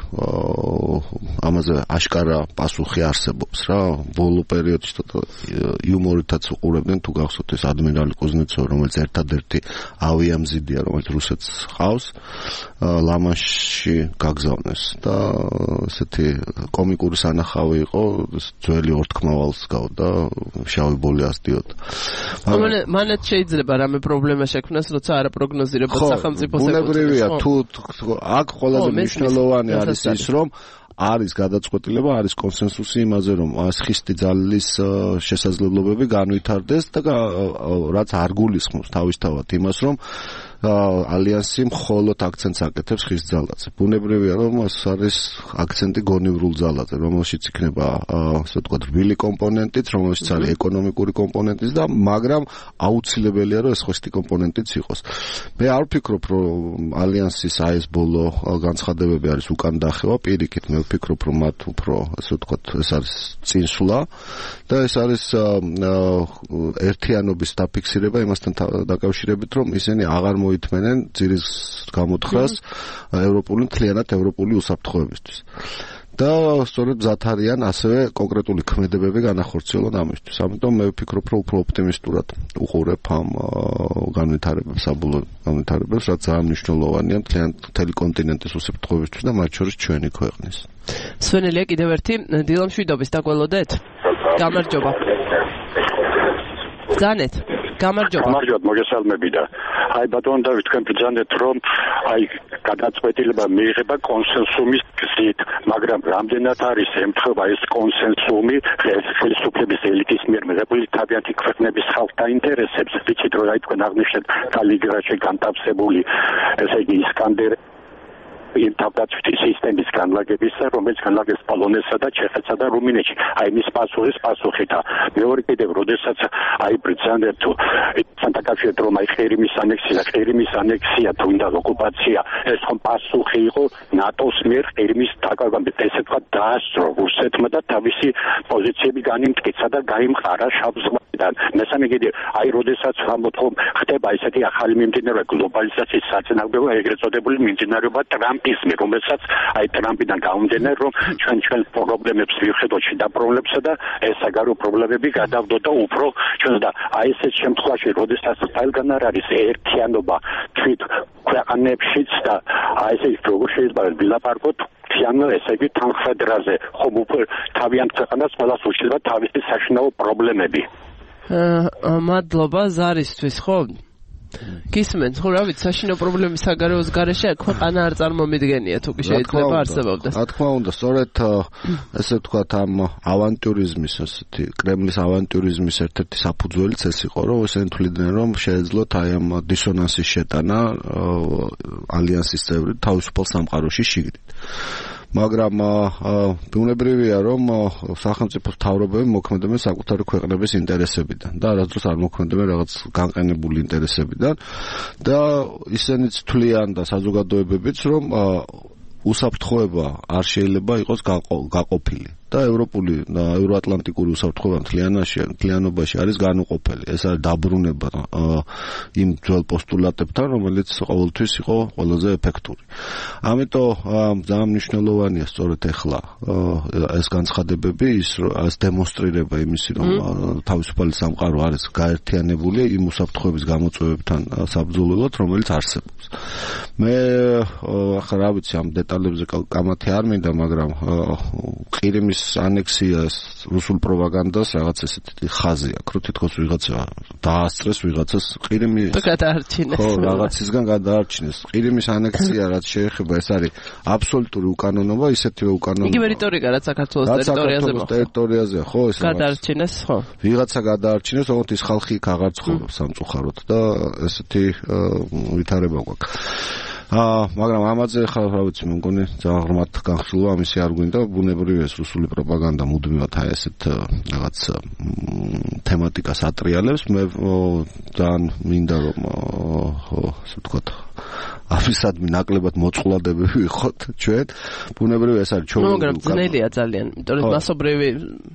ამაზე აღკარა პასუხი არსებობს რა. ბოლო პერიოდში იუმორითაც უყურებდნენ, თუ გახსოვთ ეს ადმირალი კუზნეცოვი, რომელიც ერთადერთი ავიამზიდია, რომელიც რუსეთს ჰყავს, ლა-მანშში გაგზავნეს და ესეთი კომიკური სანახავი იყო, ძველი ორთქმავალს გავდა, შავი ბოლი ასდიოდა. მანაც შეიძლება რამე პრობლემა შექმნას, როცა არა პროგნოზირებად სახელმწიფოს ეკუთვნის. ბუნებრივია, თუ აქ ყველაზე მნიშვნელოვანი არის ის, რომ არის გადაწყვეტილება, არის კონსენსუსი იმაზე, რომ ხისტი ძალის შესაძლებლობები განვითარდეს და რაც არ გულისხმობს თავისთავად იმას, რომ ალიანსი მხოლოდ აქცენტს აკეთებს ხის ძალაზე. ბუნებრივია, რომ ეს არის აქცენტი გონივრულ ძალაზე, რომელშიც იქნება, ასე ვთქვათ, რბილი კომპონენტიც, რომელშიც არის ეკონომიკური კომპონენტიც და მაგრამ აუცილებელია, რომ ეს ხისტი კომპონენტიც იყოს. მე არ ვფიქრობ, რომ ალიანსის აი ეს ბოლო განცხადებები არის უკან დახევა, პირიქით მე ვფიქრობ, რომ მათ უფრო, ასე ვთქვათ, ეს არის წინსვლა და ეს არის ერთიანობის დაფიქსირება იმასთან დაკავშირებით, რომ ისინი აღარ მოითმენენ ძირის გამოთხრას ევროპული, მთლიანად ევროპული უსაფრთხოებისთვის. და სწორედ მზად არიან ასევე კონკრეტული ქმედებები განახორციელონ ამისთვის. ამიტომ მე ვფიქრობ, რომ უფრო ოპტიმისტურად უყურებ ამ განვითარებებს, საბოლოო განვითარებებს, რაც ძალიან მნიშვნელოვანია მთელი კონტინენტის უსაფრთხოებისთვის და მათ შორის ჩვენი ქვეყნის. სვენელია კიდევ ერთი დილამშვიდობის დაგველოდეთ. გამარჯობა. ძანეთ. გამარჯობა. გამარჯობა, მოგესალმები და აი ბატონო დავით, თქვენ ბრძანეთ, რომ აი გადაწყვეტილება მიიღება კონსენსუმის გზით, მაგრამ რამდენად არის ემთხვევა ეს კონსენსუმი ხელისუფლების ელიტის მიერ მიღებული თავიანთი ქვეყნების ხალხთა ინტერესებს, ვიცით რომ აი თქვენ აღნიშნეთ კალიგრაში განთავსებული ესე იგი ისკანდერ იმ თავდაცვითი სისტემის განლაგებისა, რომელიც განლაგებს პოლონეთსა და ჩეხეთსა და რუმინეთში. აი მის პასუხის პასუხი და მეორე კიდევ, როდესაც აი ბრძანებთ თუ სანტაკავშირეთ რომ აი ყირიმის ანექსია, ყირიმის ანექსია თუ უნდა ოკუპაცია, ეს ხომ პასუხი იყო ნატოს მიერ ყირიმის დაკავებამდე, ესე ვთქვათ, დაასწრო რუსეთმა და თავისი პოზიციები განიმტკიცა და გაიმყარა შავ ზღვიდან. მესამე კიდევ, აი როდესაც ხამოთომ ხდება ესეთი ახალი მიმდინარეობა გლობალიზაციის საწინააღმდეგო ეგრეთ წოდებული მიმდინარეობა ტრამპიზმი, რომელსაც აი ტრამპიდან გამომდინარე, რომ ჩვენ ჩვენ პრობლემებს ვიხდოთ და პრობლემებსა და ეს საგარეო პრობლემები გადავდოთ და უფრო ჩვენ და აი ესეთ შემთხვევაში, როდესაც ყველგან არ არის ერთიანობა თვით ქვეყანებშიც და აი ესე როგორ შეიძლება ვილაპარაკოთ თიანო ესე იგი თანხმდრაზე ხომ უფრო თავიანთ ქვეყანას ყველას უშლება თავისი საშინაო პრობლემები აა მადლობა ზარისთვის ხო გისმენთ ხო რა ვიცი საშინაო პრობლემის საგარეოს გარეშე ქვეყანა არ წარმომიდგენია თუ კი შეიძლება არსებობდეს რა თქმა უნდა სწორედ ესე ვთქვათ ამ ავანტიურიზმის ასეთი კრემლის ავანტიურიზმის ერთ-ერთი საფუძველიც ეს იყო რომ ესენი თვლიდნენ რომ შეეძლოთ აი ამ დისონანსის შეტანა ალიანსის წევრით თავისუფალ სამყაროში შიგნით მაგრამ ბუნებრივია რომ სახელმწიფო მთავრობები მოქმედებენ საკუთარი ქვეყნების ინტერესებიდან და არასდროს არ მოქმედებენ რაღაც განყენებული ინტერესებიდან და ისინიც თვლიან და საზოგადოებებიც რომ უსაფრთხოება არ შეიძლება იყოს გაყოფილი და ევროპული და ევროატლანტიკური უსაფრთხოება მთლიანობაში არის განუყოფელი. ეს არის დაბრუნება იმ ძველ პოსტულატებთან, რომელიც ყოველთვის იყო ყველაზე ეფექტური. ამიტომ ძალიან მნიშვნელოვანია სწორედ ახლა ეს განცხადებები, ის ეს დემონსტრირება იმისი, რომ თავისუფალი სამყარო არის გაერთიანებული იმ უსაფრთხოების გამოწვევებთან საბრძოლველად, რომელიც არსებობს. მე ახლა რა ვიცი ამ დეტალებზე კამათი არ მინდა, მაგრამ ყირიმის ანექსიას რუსულ პროპაგანდას რაღაც ესეთი ხაზი აქვს, რომ თითქოს ვიღაცა დაასწრეს ვიღაცას ყირიმი გადაარჩინეს. ხო, რაღაცისგან გადაარჩინეს. ყირიმის ანექსია რაც შეეხება, ეს არის აბსოლუტური უკანონობა, ისეთივე უკანონობა. იგივე რიტორიკა რაც საქართველოს ტერიტორიაზე მოხდა. ტერიტორიაზეა, ხო, ეს გადაარჩინეს, ხო. ვიღაცა გადაარჩინეს, თუმცა ის ხალხი იქ აღარ ცხოვრობს სამწუხაროდ და ესეთი ვითარება გვაქვს. აა მაგრამ ამაზე ხა რა ვიცი მე მგონი ძალიან ღრმად განხილვა ამისი არ გვინდა ბუნებრივია ეს რუსული პროპაგანდა მუდმივად აი ესეთ რაღაც თემატიკას ატრიალებს მე ძალიან მინდა რომ ასე ვთქვათ აფისადმი ნაკლებად მოწყვლადებები ვიყოთ ჩვენ ბუნებრივია ეს არის ჩვენ მაგრამ ძნელია ძალიან იმიტომ რომ მასობრივი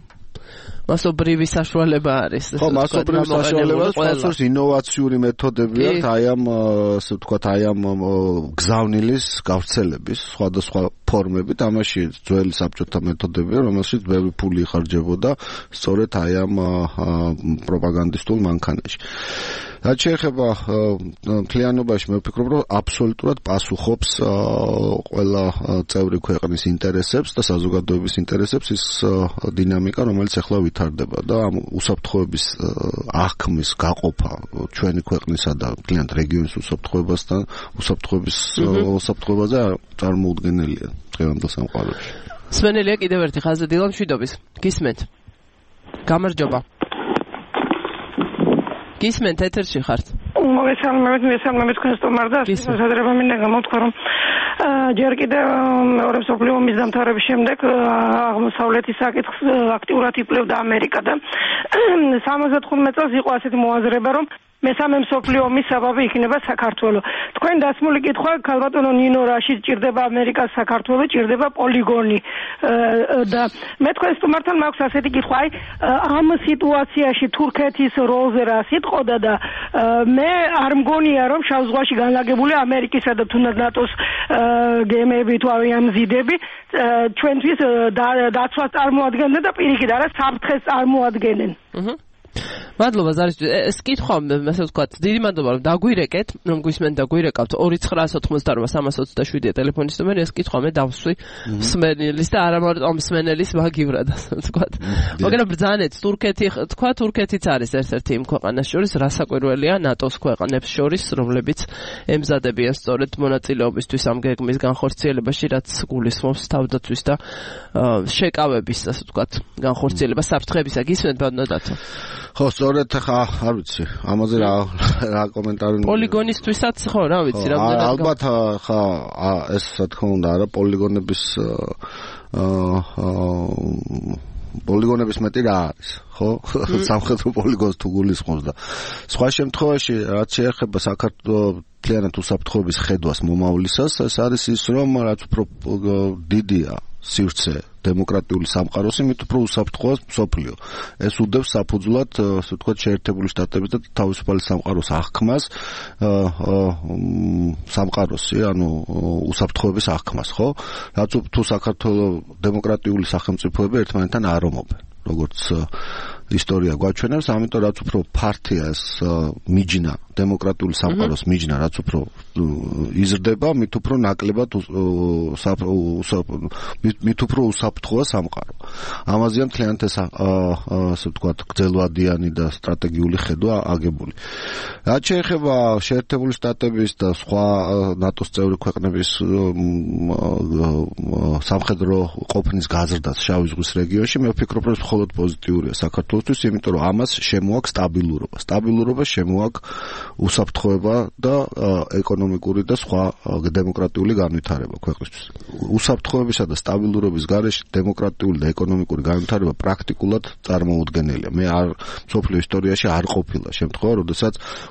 მასობრივი საშუალება არის. ხო, მასობრივი საშუალება სწორედ ინოვაციური მეთოდებია აი ამ ასე ვთქვათ აი ამ გზავნილის გავრცელების სხვადასხვა ფორმებით, ამაში ძველი საბჭოთა მეთოდებია, რომელშიც ბევრი ფული იხარჯებოდა სწორედ აი ამ პროპაგანდისტულ მანქანაში. რაც შეეხება მთლიანობაში მე ვფიქრობ, რომ აბსოლუტურად პასუხობს ყველა წევრი ქვეყნის ინტერესებს და საზოგადოების ინტერესებს ის დინამიკა, რომელიც ახლა ვითარდება და ამ უსაფრთხოების აღქმის გაყოფა ჩვენი ქვეყნისა და მთლიან რეგიონის უსაფრთხოებასთან უსაფრთხოების უსაფრთხოებაზე წარმოუდგენელია დღევანდელ სამყაროში. სვენელია კიდევ ერთი ხაზი დილა მშვიდობის. გისმენთ. გამარჯობა. გისმენთ ეთერში ხართ. მოგესალმებით, მოგესალმებით თქვენს სტუმარს და შესაძლოა მინდა გამოთქვა რომ ჯერ კიდევ მეორე მსოფლიო ომის დამთავრების შემდეგ აღმოსავლეთის საკითხს აქტიურად იკვლევდა ამერიკა და სამოცდა თხუთმეტ წელს იყო ასეთი მოაზრება რომ მესამე მსოფლიო ომის საბაბი იქნება საქართველო. თქვენ დასმული კითხვა ქალბატონო ნინო რაშიც ჭირდება ამერიკას საქართველო, ჭირდება პოლიგონი და მე თქვენ სტუმართან მაქვს ასეთი კითხვა, აი ამ სიტუაციაში თურქეთის როლზე რა სიტყოდა და მე არ მგონია რომ შავ ზღვაში განლაგებული ამერიკისა და თუნდაც ნატოს გემები თუ ავიამზიდები ჩვენთვის დაცვას წარმოადგენენ და პირიქით არა საფრთხეს წარმოადგენენ. აჰა მადლობა ზარისთვის ეს კითხვა ასე ვთქვათ დიდი მადლობა რომ დაგვირეკეთ რომ გვისმენთ და გვირეკავთ ორი ცხრა ოცდაოთხ სამას ოცდაშვიდია ტელეფონის ნომერი ეს კითხვა მე დავსვი მსმენელის და არა მარტო მსმენელის მაგივრად ასე ვთქვათ მაგრამ ბრძანეთ თურქეთი თქვა თურქეთიც არის ერთ-ერთი იმ ქვეყანას შორის რასაკვირველია ნატოს ქვეყნებს შორის რომლებიც ემზადებიან სწორედ მონაწილეობისთვის ამ გეგმის განხორციელებაში რაც გულისხმობს თავდაცვის და შეკავების ასე ვთქვათ განხორციელება საფრთხებისა გისმენთ ბატონო ხო, სწორედ ხა, არ ვიცი, ამაზე რა რა კომენტარი პოლიგონისთვისაც ხო, რა ვიცი, რამდენად ალბათ ხა ეს რა თქმა უნდა არა პოლიგონების აა პოლიგონების მეტი რა არის, ხო? სამხედრო პოლიგონს თუ გულისხმობს და სხვა შემთხვევაში რაც შეეხება საქართველოს მთლიანად უსაფრთხოების ხედვას მომავლისას, ეს არის ის რომ რაც უფრო დიდია სივრცე დემოკრატიული სამყაროს, იმით უფრო უსაფრთხოა მსოფლიო. ეს უდევს საფუძვლად, ასე ვთქვათ, შეერთებული შტატების და თავისუფალი სამყაროს აღქმას, სამყაროსი, ანუ უსაფრთხოების აღქმას, ხო? რაც თუ საქართველოს დემოკრატიული სახელმწიფოები ერთმანეთთან არ ომობენ. როგორც ისტორია გვაჩვენებს, ამიტომ რაც უფრო ფართია ეს მიჯნა, დემოკრატიული სამყაროს მიჯნა, რაც უფრო იზრდება, მით უფრო ნაკლებად მით უფრო უსაფრთხოა სამყარო. ამაზეა მთლიანად ეს ასე ვთქვათ, გრძელვადიანი და სტრატეგიული ხედვა აგებული. რაც შეეხება შეერთებული შტატების და სხვა ნატოს წევრი ქვეყნების სამხედრო ყოფნის გაზრდას შავი ზღვის რეგიონში, მე ვფიქრობ, რომ მხოლოდ პოზიტიურია საქართველოსთვის, იმიტომ რომ ამას შემოაქვს სტაბილურობა. სტაბილურობა შემოაქვს უსაფრთხოება და ეკონომიკური და სხვა დემოკრატიული განვითარება ქვეყნისთვის. უსაფრთხოებისა და სტაბილურობის გარეშე დემოკრატიული და ეკონომიკური განვითარება პრაქტიკულად წარმოუდგენელია. მე არ მსოფლიო ისტორიაში არ ყოფილა შემთხვევა, როდესაც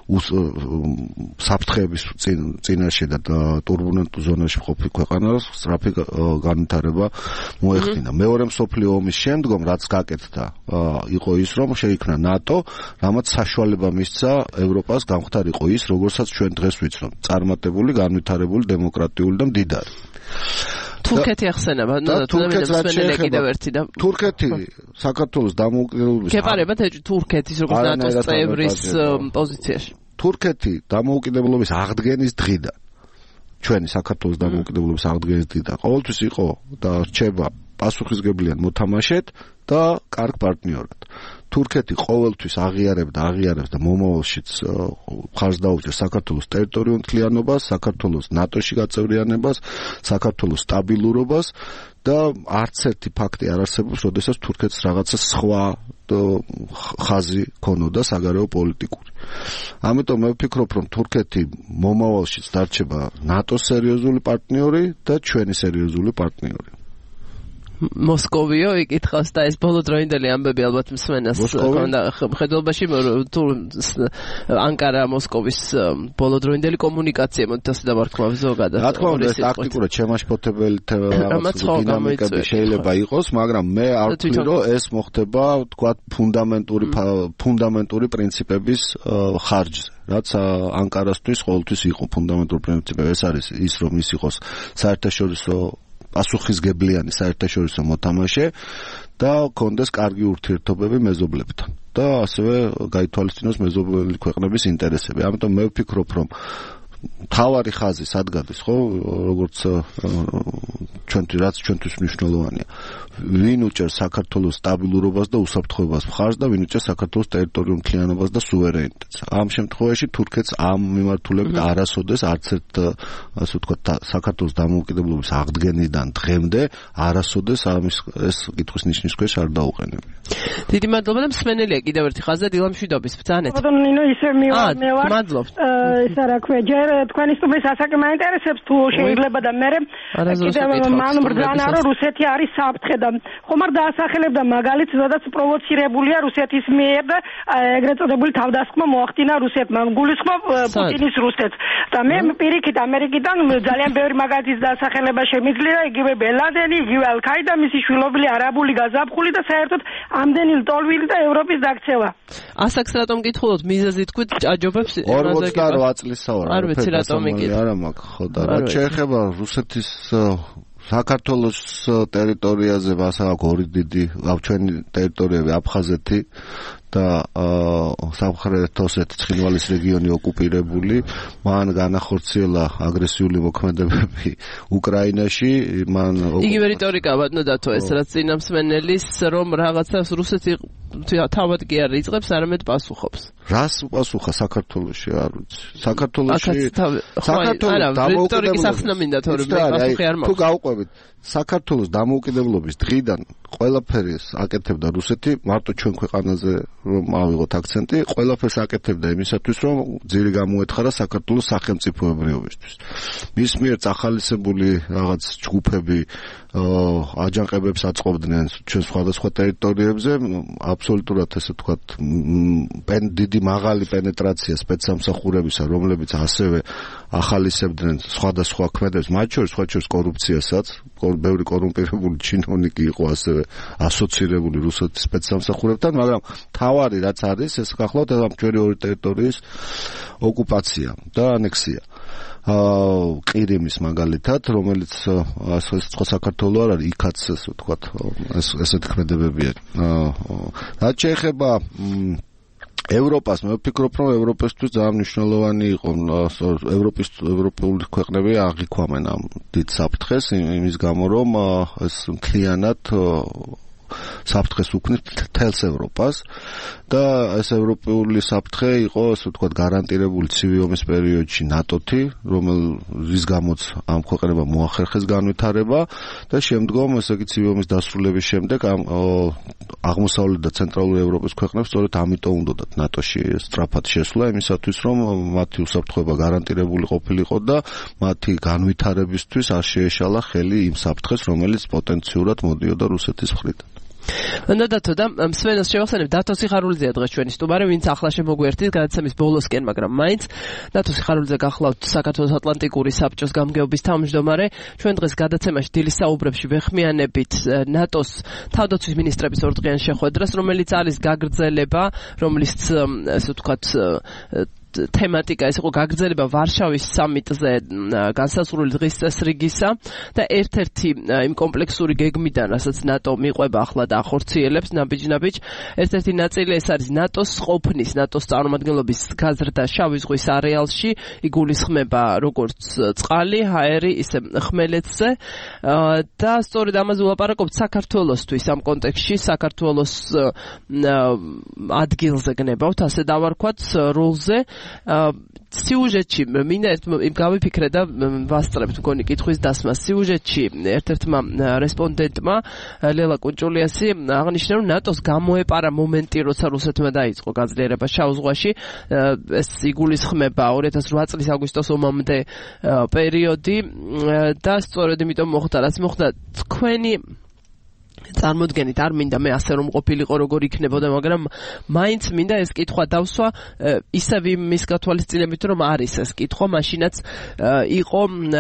საფრთხეების წინაშე და ტურბულენტულ ზონაში ყოფილი ქვეყანას სწრაფი განვითარება მოეხდინა. მეორე მსოფლიო ომის შემდგომ რაც გაკეთდა, იყო ის, რომ შეიქმნა ნატო, რამაც საშუალება მისცა ევროპას გამختარიყო ის, როგორცაც ჩვენ დღეს ვიცნობ, წარმატებული, განვითარებული, დემოკრატიული და მდიდარი. თურქეთი ახსენება, ნუ თურქეთი კიდევ ერთი და თურქეთი საქართველოს დამოუკიდებლობის გეპარებათ თურქეთის როგორც ნატოს წევრის პოზიციაში. თურქეთი დამოუკიდებლობის აღდგენის დღიდან, ჩვენი საქართველოს დამოუკიდებლობის აღდგენის დღიდან ყოველთვის იყო და რჩება პასუხისგებლიან მოთამაშედ და კარგ პარტნიორად. თურქეთი ყოველთვის აღიარებდა, აღიარებს და მომავალშიც მხარს დაუჭერს საქართველოს ტერიტორიულ მთლიანობას, საქართველოს ნატოში გაწევრიანებას, საქართველოს სტაბილურობას და არც ერთი ფაქტი არ არსებობს, როდესაც თურქეთს რაღაცა სხვა ხაზი ქონოდა საგარეო პოლიტიკური. ამიტომ მე ვფიქრობ, რომ თურქეთი მომავალშიც დარჩება ნატოს სერიოზული პარტნიორი და ჩვენი სერიოზული პარტნიორი. მოსკოვიო იკითხავს და ეს ბოლოდროინდელი ამბები ალბათ მსმენელს ქონდა ხედულობაში თუ ანკარა მოსკოვის ბოლოდროინდელი კომუნიკაცია მოდი ასე დავარქვა ზოგადად. რა თქმა უნდა, ეს ტაქტიკურად შემაშფოთებელი დინამიკები შეიძლება იყოს, მაგრამ მე არ ვთვლი, რომ ეს მოხდება, თქვათ, ფუნდამენტური ფუნდამენტური პრინციპების ხარჯზე. რაც ანკარასთვის ყოველთვის იყო ფუნდამენტური პრინციპები, ეს არის ის, რომ ის იყოს საერთაშორისო პასუხისგებლიანი საერთაშორისო მოთამაშე და კონდეს კარგი ურთიერთობები მეზობლებთან და ასევე გაითვალისწინოს მეზობელი ქვეყნების ინტერესები. ამიტომ მე ვფიქრობ, რომ თავარი ხაზი სადგადის, ხო, როგორც ჩვენთვის რაც ჩვენთვის მნიშვნელოვანია. ვინ უჭერს საქართველოს სტაბილურობას და უსაფრთხოებას მხარს და ვინ უჭერს საქართველოს ტერიტორიულ მთლიანობას და სუვერენიტეტს. ამ შემთხვევაში თურქეთს ამ მიმართულებით არასოდეს არც ერთ ასე ვთქვათ საქართველოს დამოუკიდებლობის აღდგენიდან დღემდე არასოდეს ამის ეს კითხვის ნიშნის ქვეშ არ დაუყენებია. დიდი მადლობა და მსმენელია კიდევ ერთი ხაზი დილა მშვიდობის ბრძანეთ. ბატონო ნინო ისე მივარ. მადლობთ. ეს არა ქვია ჯერ თქვენი სტუმრის ასაკი მაინტერესებს თუ შეიძლება და მე კიდევ მან ბრძანა რომ რუსეთი არის საფრთხე და ხომ არ დაასახელებდა მაგალითს, სადაც პროვოცირებულია რუსეთის მიერ და ეგრეთ წოდებული თავდასხმა მოახდინა რუსეთმა. გულისხმობ პუტინის რუსეთს. და მე პირიქით ამერიკიდან ძალიან ბევრი მაგალითის დაასახელება შემიძლია, იგივე ბენ-ლადენი, იგივე ალ-ქაიდა, მისი შვილობილი არაბული გაზაფხული და საერთოდ ამდენი ლტოლვილი და ევროპის დაქცევა. ასაკს რატომ გითხულობთ? მიზეზი თქვით აჯობებს ორმოცდაოთხ წლის საუბარი. არ ვიცი რატომ იგივე. არა მაქვს ხო და რა შეეხება რუსეთის საქართველოს ტერიტორიაზე მასალა ორი დიდი ჩვენი ტერიტორიები აფხაზეთი და სამხრეთ ოსეთის ცხინვალის რეგიონი ოკუპირებული, მან განახორციელა აგრესიული მოქმედებები უკრაინაში, მან იგივე რიტორიკა ბატონო დათო ეს რაც წინამსმენელის რომ რაღაცას რუსეთი თავად კი არ იწყებს, არამედ პასუხობს. რას უპასუხა საქართველოში, არ ვიცი. საქართველოში საქართველოს რიტორიკის ახსნა მინდა თორემ პასუხი არ მაქვს. თუ გავყვებით საქართველოს დამოუკიდებლობის დღიდან ყველაფერი აკეთებდა რუსეთი, მარტო ჩვენ ქვეყანაზე რომ ავიღოთ აქცენტი, ყველაფერს აკეთებდა იმისათვის, რომ ძირი გამოეთხარა საქართველოს სახელმწიფოებრიობისთვის. მის მიერ წახალისებული რაღაც ჯგუფები აჯანყებებს აწყობდნენ ჩვენ სხვადასხვა ტერიტორიებზე, აბსოლუტურად ესე ვთქვათ, დიდი მაღალი პენეტრაცია სპეცსამსახურებისა, რომლებიც ასევე ახალისებდნენ სხვადასხვა ქმედებს, მათ შორის სხვა შორის კორუფციასაც, ბევრი კორუმპირებული ჩინოვნიკი იყო ასევე ასოცირებული რუსეთის სპეცსამსახურებთან, მაგრამ თავარი რაც არის, ეს გახლავთ ამ ჩვენი ორი ტერიტორიის ოკუპაცია და ანექსია. ყირიმის მაგალითად, რომელიც ასე სხვა საქართველოს არ არის, იქაც ასე ვთქვათ, ეს ესეთი ქმედებებია. რაც შეეხება ევროპას, მე ვფიქრობ, რომ ევროპისთვის ძალიან მნიშვნელოვანი იყო ევროპის ევროპული ქვეყნები აღიქვამენ ამ დიდ საფრთხეს იმის გამო, რომ ეს მთლიანად საფრთხეს უქმნის მთელს ევროპას და ეს ევროპული საფრთხე იყო, ასე ვთქვათ, გარანტირებული ცივი ომის პერიოდში ნატოთი, რომელის გამოც ამ ქვეყნებამ მოახერხეს განვითარება და შემდგომ, ესე იგი, ცივი ომის დასრულების შემდეგ ამ აღმოსავლეთ და ცენტრალური ევროპის ქვეყნებს სწორედ ამიტომ უნდათ ნატოში სწრაფად შესვლა, იმისათვის, რომ მათი უსაფრთხოება გარანტირებული ყოფილიყო და მათი განვითარებისთვის არ შეეშალა ხელი იმ საფრთხეს, რომელიც პოტენციურად მოდიოდა რუსეთის მხრიდან. ნადათო და მსმენელს შევახსენებ, დათო სიხარულიძეა დღეს ჩვენი სტუმარი, ვინც ახლა შემოგვიერთით გადაცემის ბოლოსკენ, მაგრამ მაინც დათო სიხარულიძე გახლავთ საქართველოს ატლანტიკური საბჭოს გამგეობის თავმჯდომარე. ჩვენ დღეს გადაცემაში დილის საუბრებში ვეხმიანებით ნატოს თავდაცვის მინისტრების ორდღიან შეხვედრას, რომელიც არის გაგრძელება, რომლის ასე ვთქვათ თემატიკა ეს იყო გაგრძელება ვარშავის სამიტზე განსაზღვრული დღის წესრიგისა და ერთ-ერთი იმ კომპლექსური გეგმიდან, რასაც ნატო მიყვება ახლა და ახორციელებს ნაბიჯ-ნაბიჯ, ერთ-ერთი ნაწილი ეს არის ნატოს ყოფნის, ნატოს წარმომადგენლობის გაზრდა შავი ზღვის არეალში, იგულისხმება როგორც წყალი, ჰაერი, ისე ხმელეთზე და სწორედ ამაზე ვლაპარაკობთ საქართველოსთვის ამ კონტექსტში, საქართველოს ადგილზე გნებავთ, ასე დავარქვათ, როლზე. სიუჟეტში მინდა იმ გავიფიქრე და ვასწრებთ მგონი კითხვის დასმას. სიუჟეტში ერთ-ერთმა რესპონდენტმა ლელა კუნჭულიასი აღნიშნა, რომ ნატოს გამოეპარა მომენტი, როცა რუსეთმა დაიწყო გაძლიერება შავ ზღვაში. ეს იგულისხმება ორი ათას ოთხ წლის აგვისტოს ომამდე პერიოდი და სწორედ იმიტომ მოხდა, რაც მოხდა. თქვენი წარმოდგენით არ მინდა მე ასე რომ ყოფილიყო როგორ იქნებოდა, მაგრამ მაინც მინდა ეს კითხვა დავსვა ისევ იმის გათვალისწინებით, რომ არის ეს კითხვა, მაშინაც იყო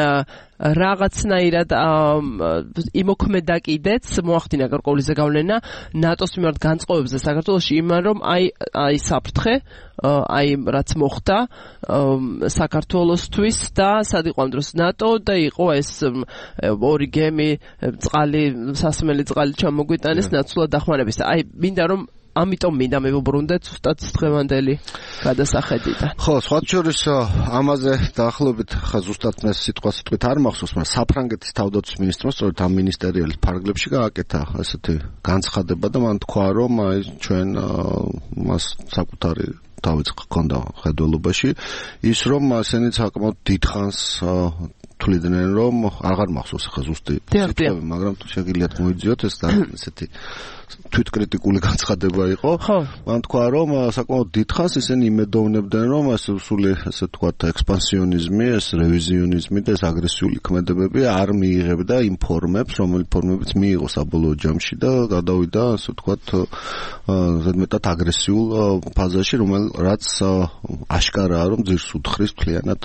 რაღაცნაირად იმოქმედა კიდეც მოახდინა გარკვეული ზეგავლენა ნატოს მიმართ განწყობებზე საქართველოში, იმან რომ აი აი საფრთხე, აი რაც მოხდა საქართველოსთვის და სად იყო ამ დროს ნატო და იყო ეს ორი გემი წყალი, სასმელი წყალი ჩამოგვიტანეს ნაცვლად დახმარების. აი მინდა რომ ამიტომ მინდა მივუბრუნდეთ ზუსტად დღევანდელი გადასახედიდან. ხო, სხვა შორის ამაზე დაახლოებით ხა ზუსტად მე სიტყვა სიტყვით არ მახსოვს, მაგრამ საფრანგეთის თავდაცვის მინისტრმა სწორედ ამ მინისტერიალის ფარგლებში გააკეთა ესეთი განცხადება და მან თქვა, რომ აი ჩვენ მას საკუთარი თავიც ჰქონდა ხედველობაში ის, რომ ასენი საკმაოდ დიდხანს თვლიდნენ, რომ აღარ მახსოვს ხა ზუსტი სიტყვები, მაგრამ შეგიძლიათ მოიძიოთ ეს და ესეთი თვითკრიტიკული განცხადება იყო. მან თქვა, რომ საკმაოდ დიდხანს ისინი იმედოვნებდნენ, რომ ეს სული ესე ვთქვათ ექსპანსიონიზმი, ეს რევიზიონიზმი და ეს აგრესიული ქმედებები არ მიიღებდა იმ ფორმებს, რომელიც ფორმებიც მიიღო საბოლოო ჯამში და გადავიდა ასე ვთქვათ ზედმეტად აგრესიულ ფაზაში, რომელიც აშკარაა, რომ ძირს უთხრის მთლიანად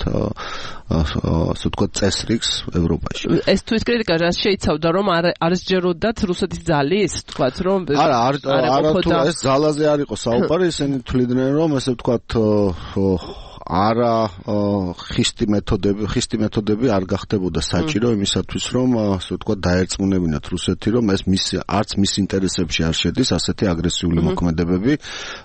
ასე ვთქვათ წესრიგს ევროპაში. ეს თვითკრიტიკა რაც შეიცავდა, რომ არ სჯეროდათ რუსეთის ძალის, თქვათ, რომ არა, არა თუ ეს ძალაზე არ იყო საუბარი, ისინი თვლიდნენ, რომ ესე ვთქვათ არა ხისტი მეთოდები, ხისტი მეთოდები არ გახდებოდა საჭირო იმისათვის, რომ ასე ვთქვათ დაერწმუნებინათ რუსეთი, რომ ეს მის არც მის ინტერესებში არ შედის ასეთი აგრესიული მოქმედებები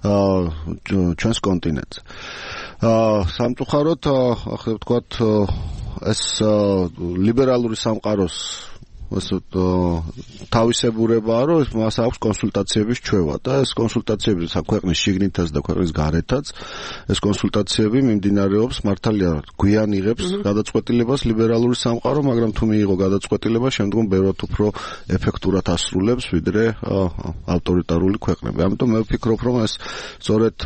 ჩვენს კონტინენტზე. სამწუხაროდ, ასე ვთქვათ, ეს ლიბერალური სამყაროს ასე თავისებურებაა, რომ მას აქვს კონსულტაციების ჩვევა და ეს კონსულტაციები საქვეყნის შიგნითაც და ქვეყნის გარეთაც ეს კონსულტაციები მიმდინარეობს მართალია გვიან იღებს გადაწყვეტილებას ლიბერალური სამყარო, მაგრამ თუ მიიღო გადაწყვეტილება, შემდგომ ბევრად უფრო ეფექტურად ასრულებს ვიდრე ავტორიტარული ქვეყნები. ამიტომ მე ვფიქრობ, რომ ეს სწორედ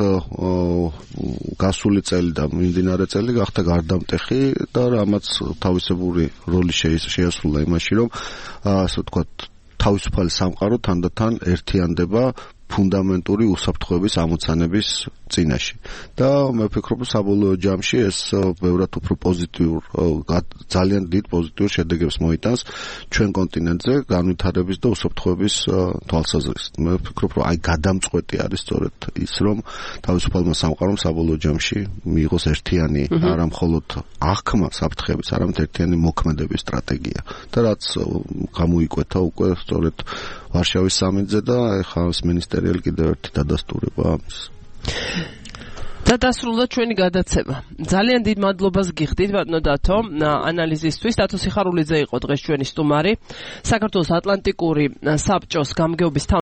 გასული წელი და მიმდინარე წელი გახდა გარდამტეხი და რამაც თავისებური როლი შეასრულა იმაში, რომ ასე ვთქვათ თავისუფალი სამყარო თანდათან ერთიანდება ფუნდამენტური უსაფრთხოების ამოცანების წინაშე. და მე ვფიქრობ, საბოლოო ჯამში ეს ბევრად უფრო პოზიტიურ, ძალიან დიდ პოზიტიურ შედეგებს მოიტანს ჩვენ კონტინენტზე განვითარების და უსაფრთხოების თვალსაზრისით. მე ვფიქრობ, რომ აი გადამწყვეტი არის სწორედ ის, რომ თავისუფალმა სამყარომ საბოლოო ჯამში მიიღოს ერთიანი, არა მხოლოდ აღქმა საფრთხების, არამედ ერთიანი მოქმედების სტრატეგია. და რაც გამოიკვეთა უკვე სწორედ ვარშავის სამიტზე და ეხლა ეს მინისტერიალი კიდევ ერთი დადასტურება ამის. და დასრულდა ჩვენი გადაცემა. ძალიან დიდ მადლობას გიხდით ბატონო დათო ანალიზისთვის. დათო სიხარულიძე იყო დღეს ჩვენი სტუმარი. საქართველოს ატლანტიკური საბჭოს გამგეობის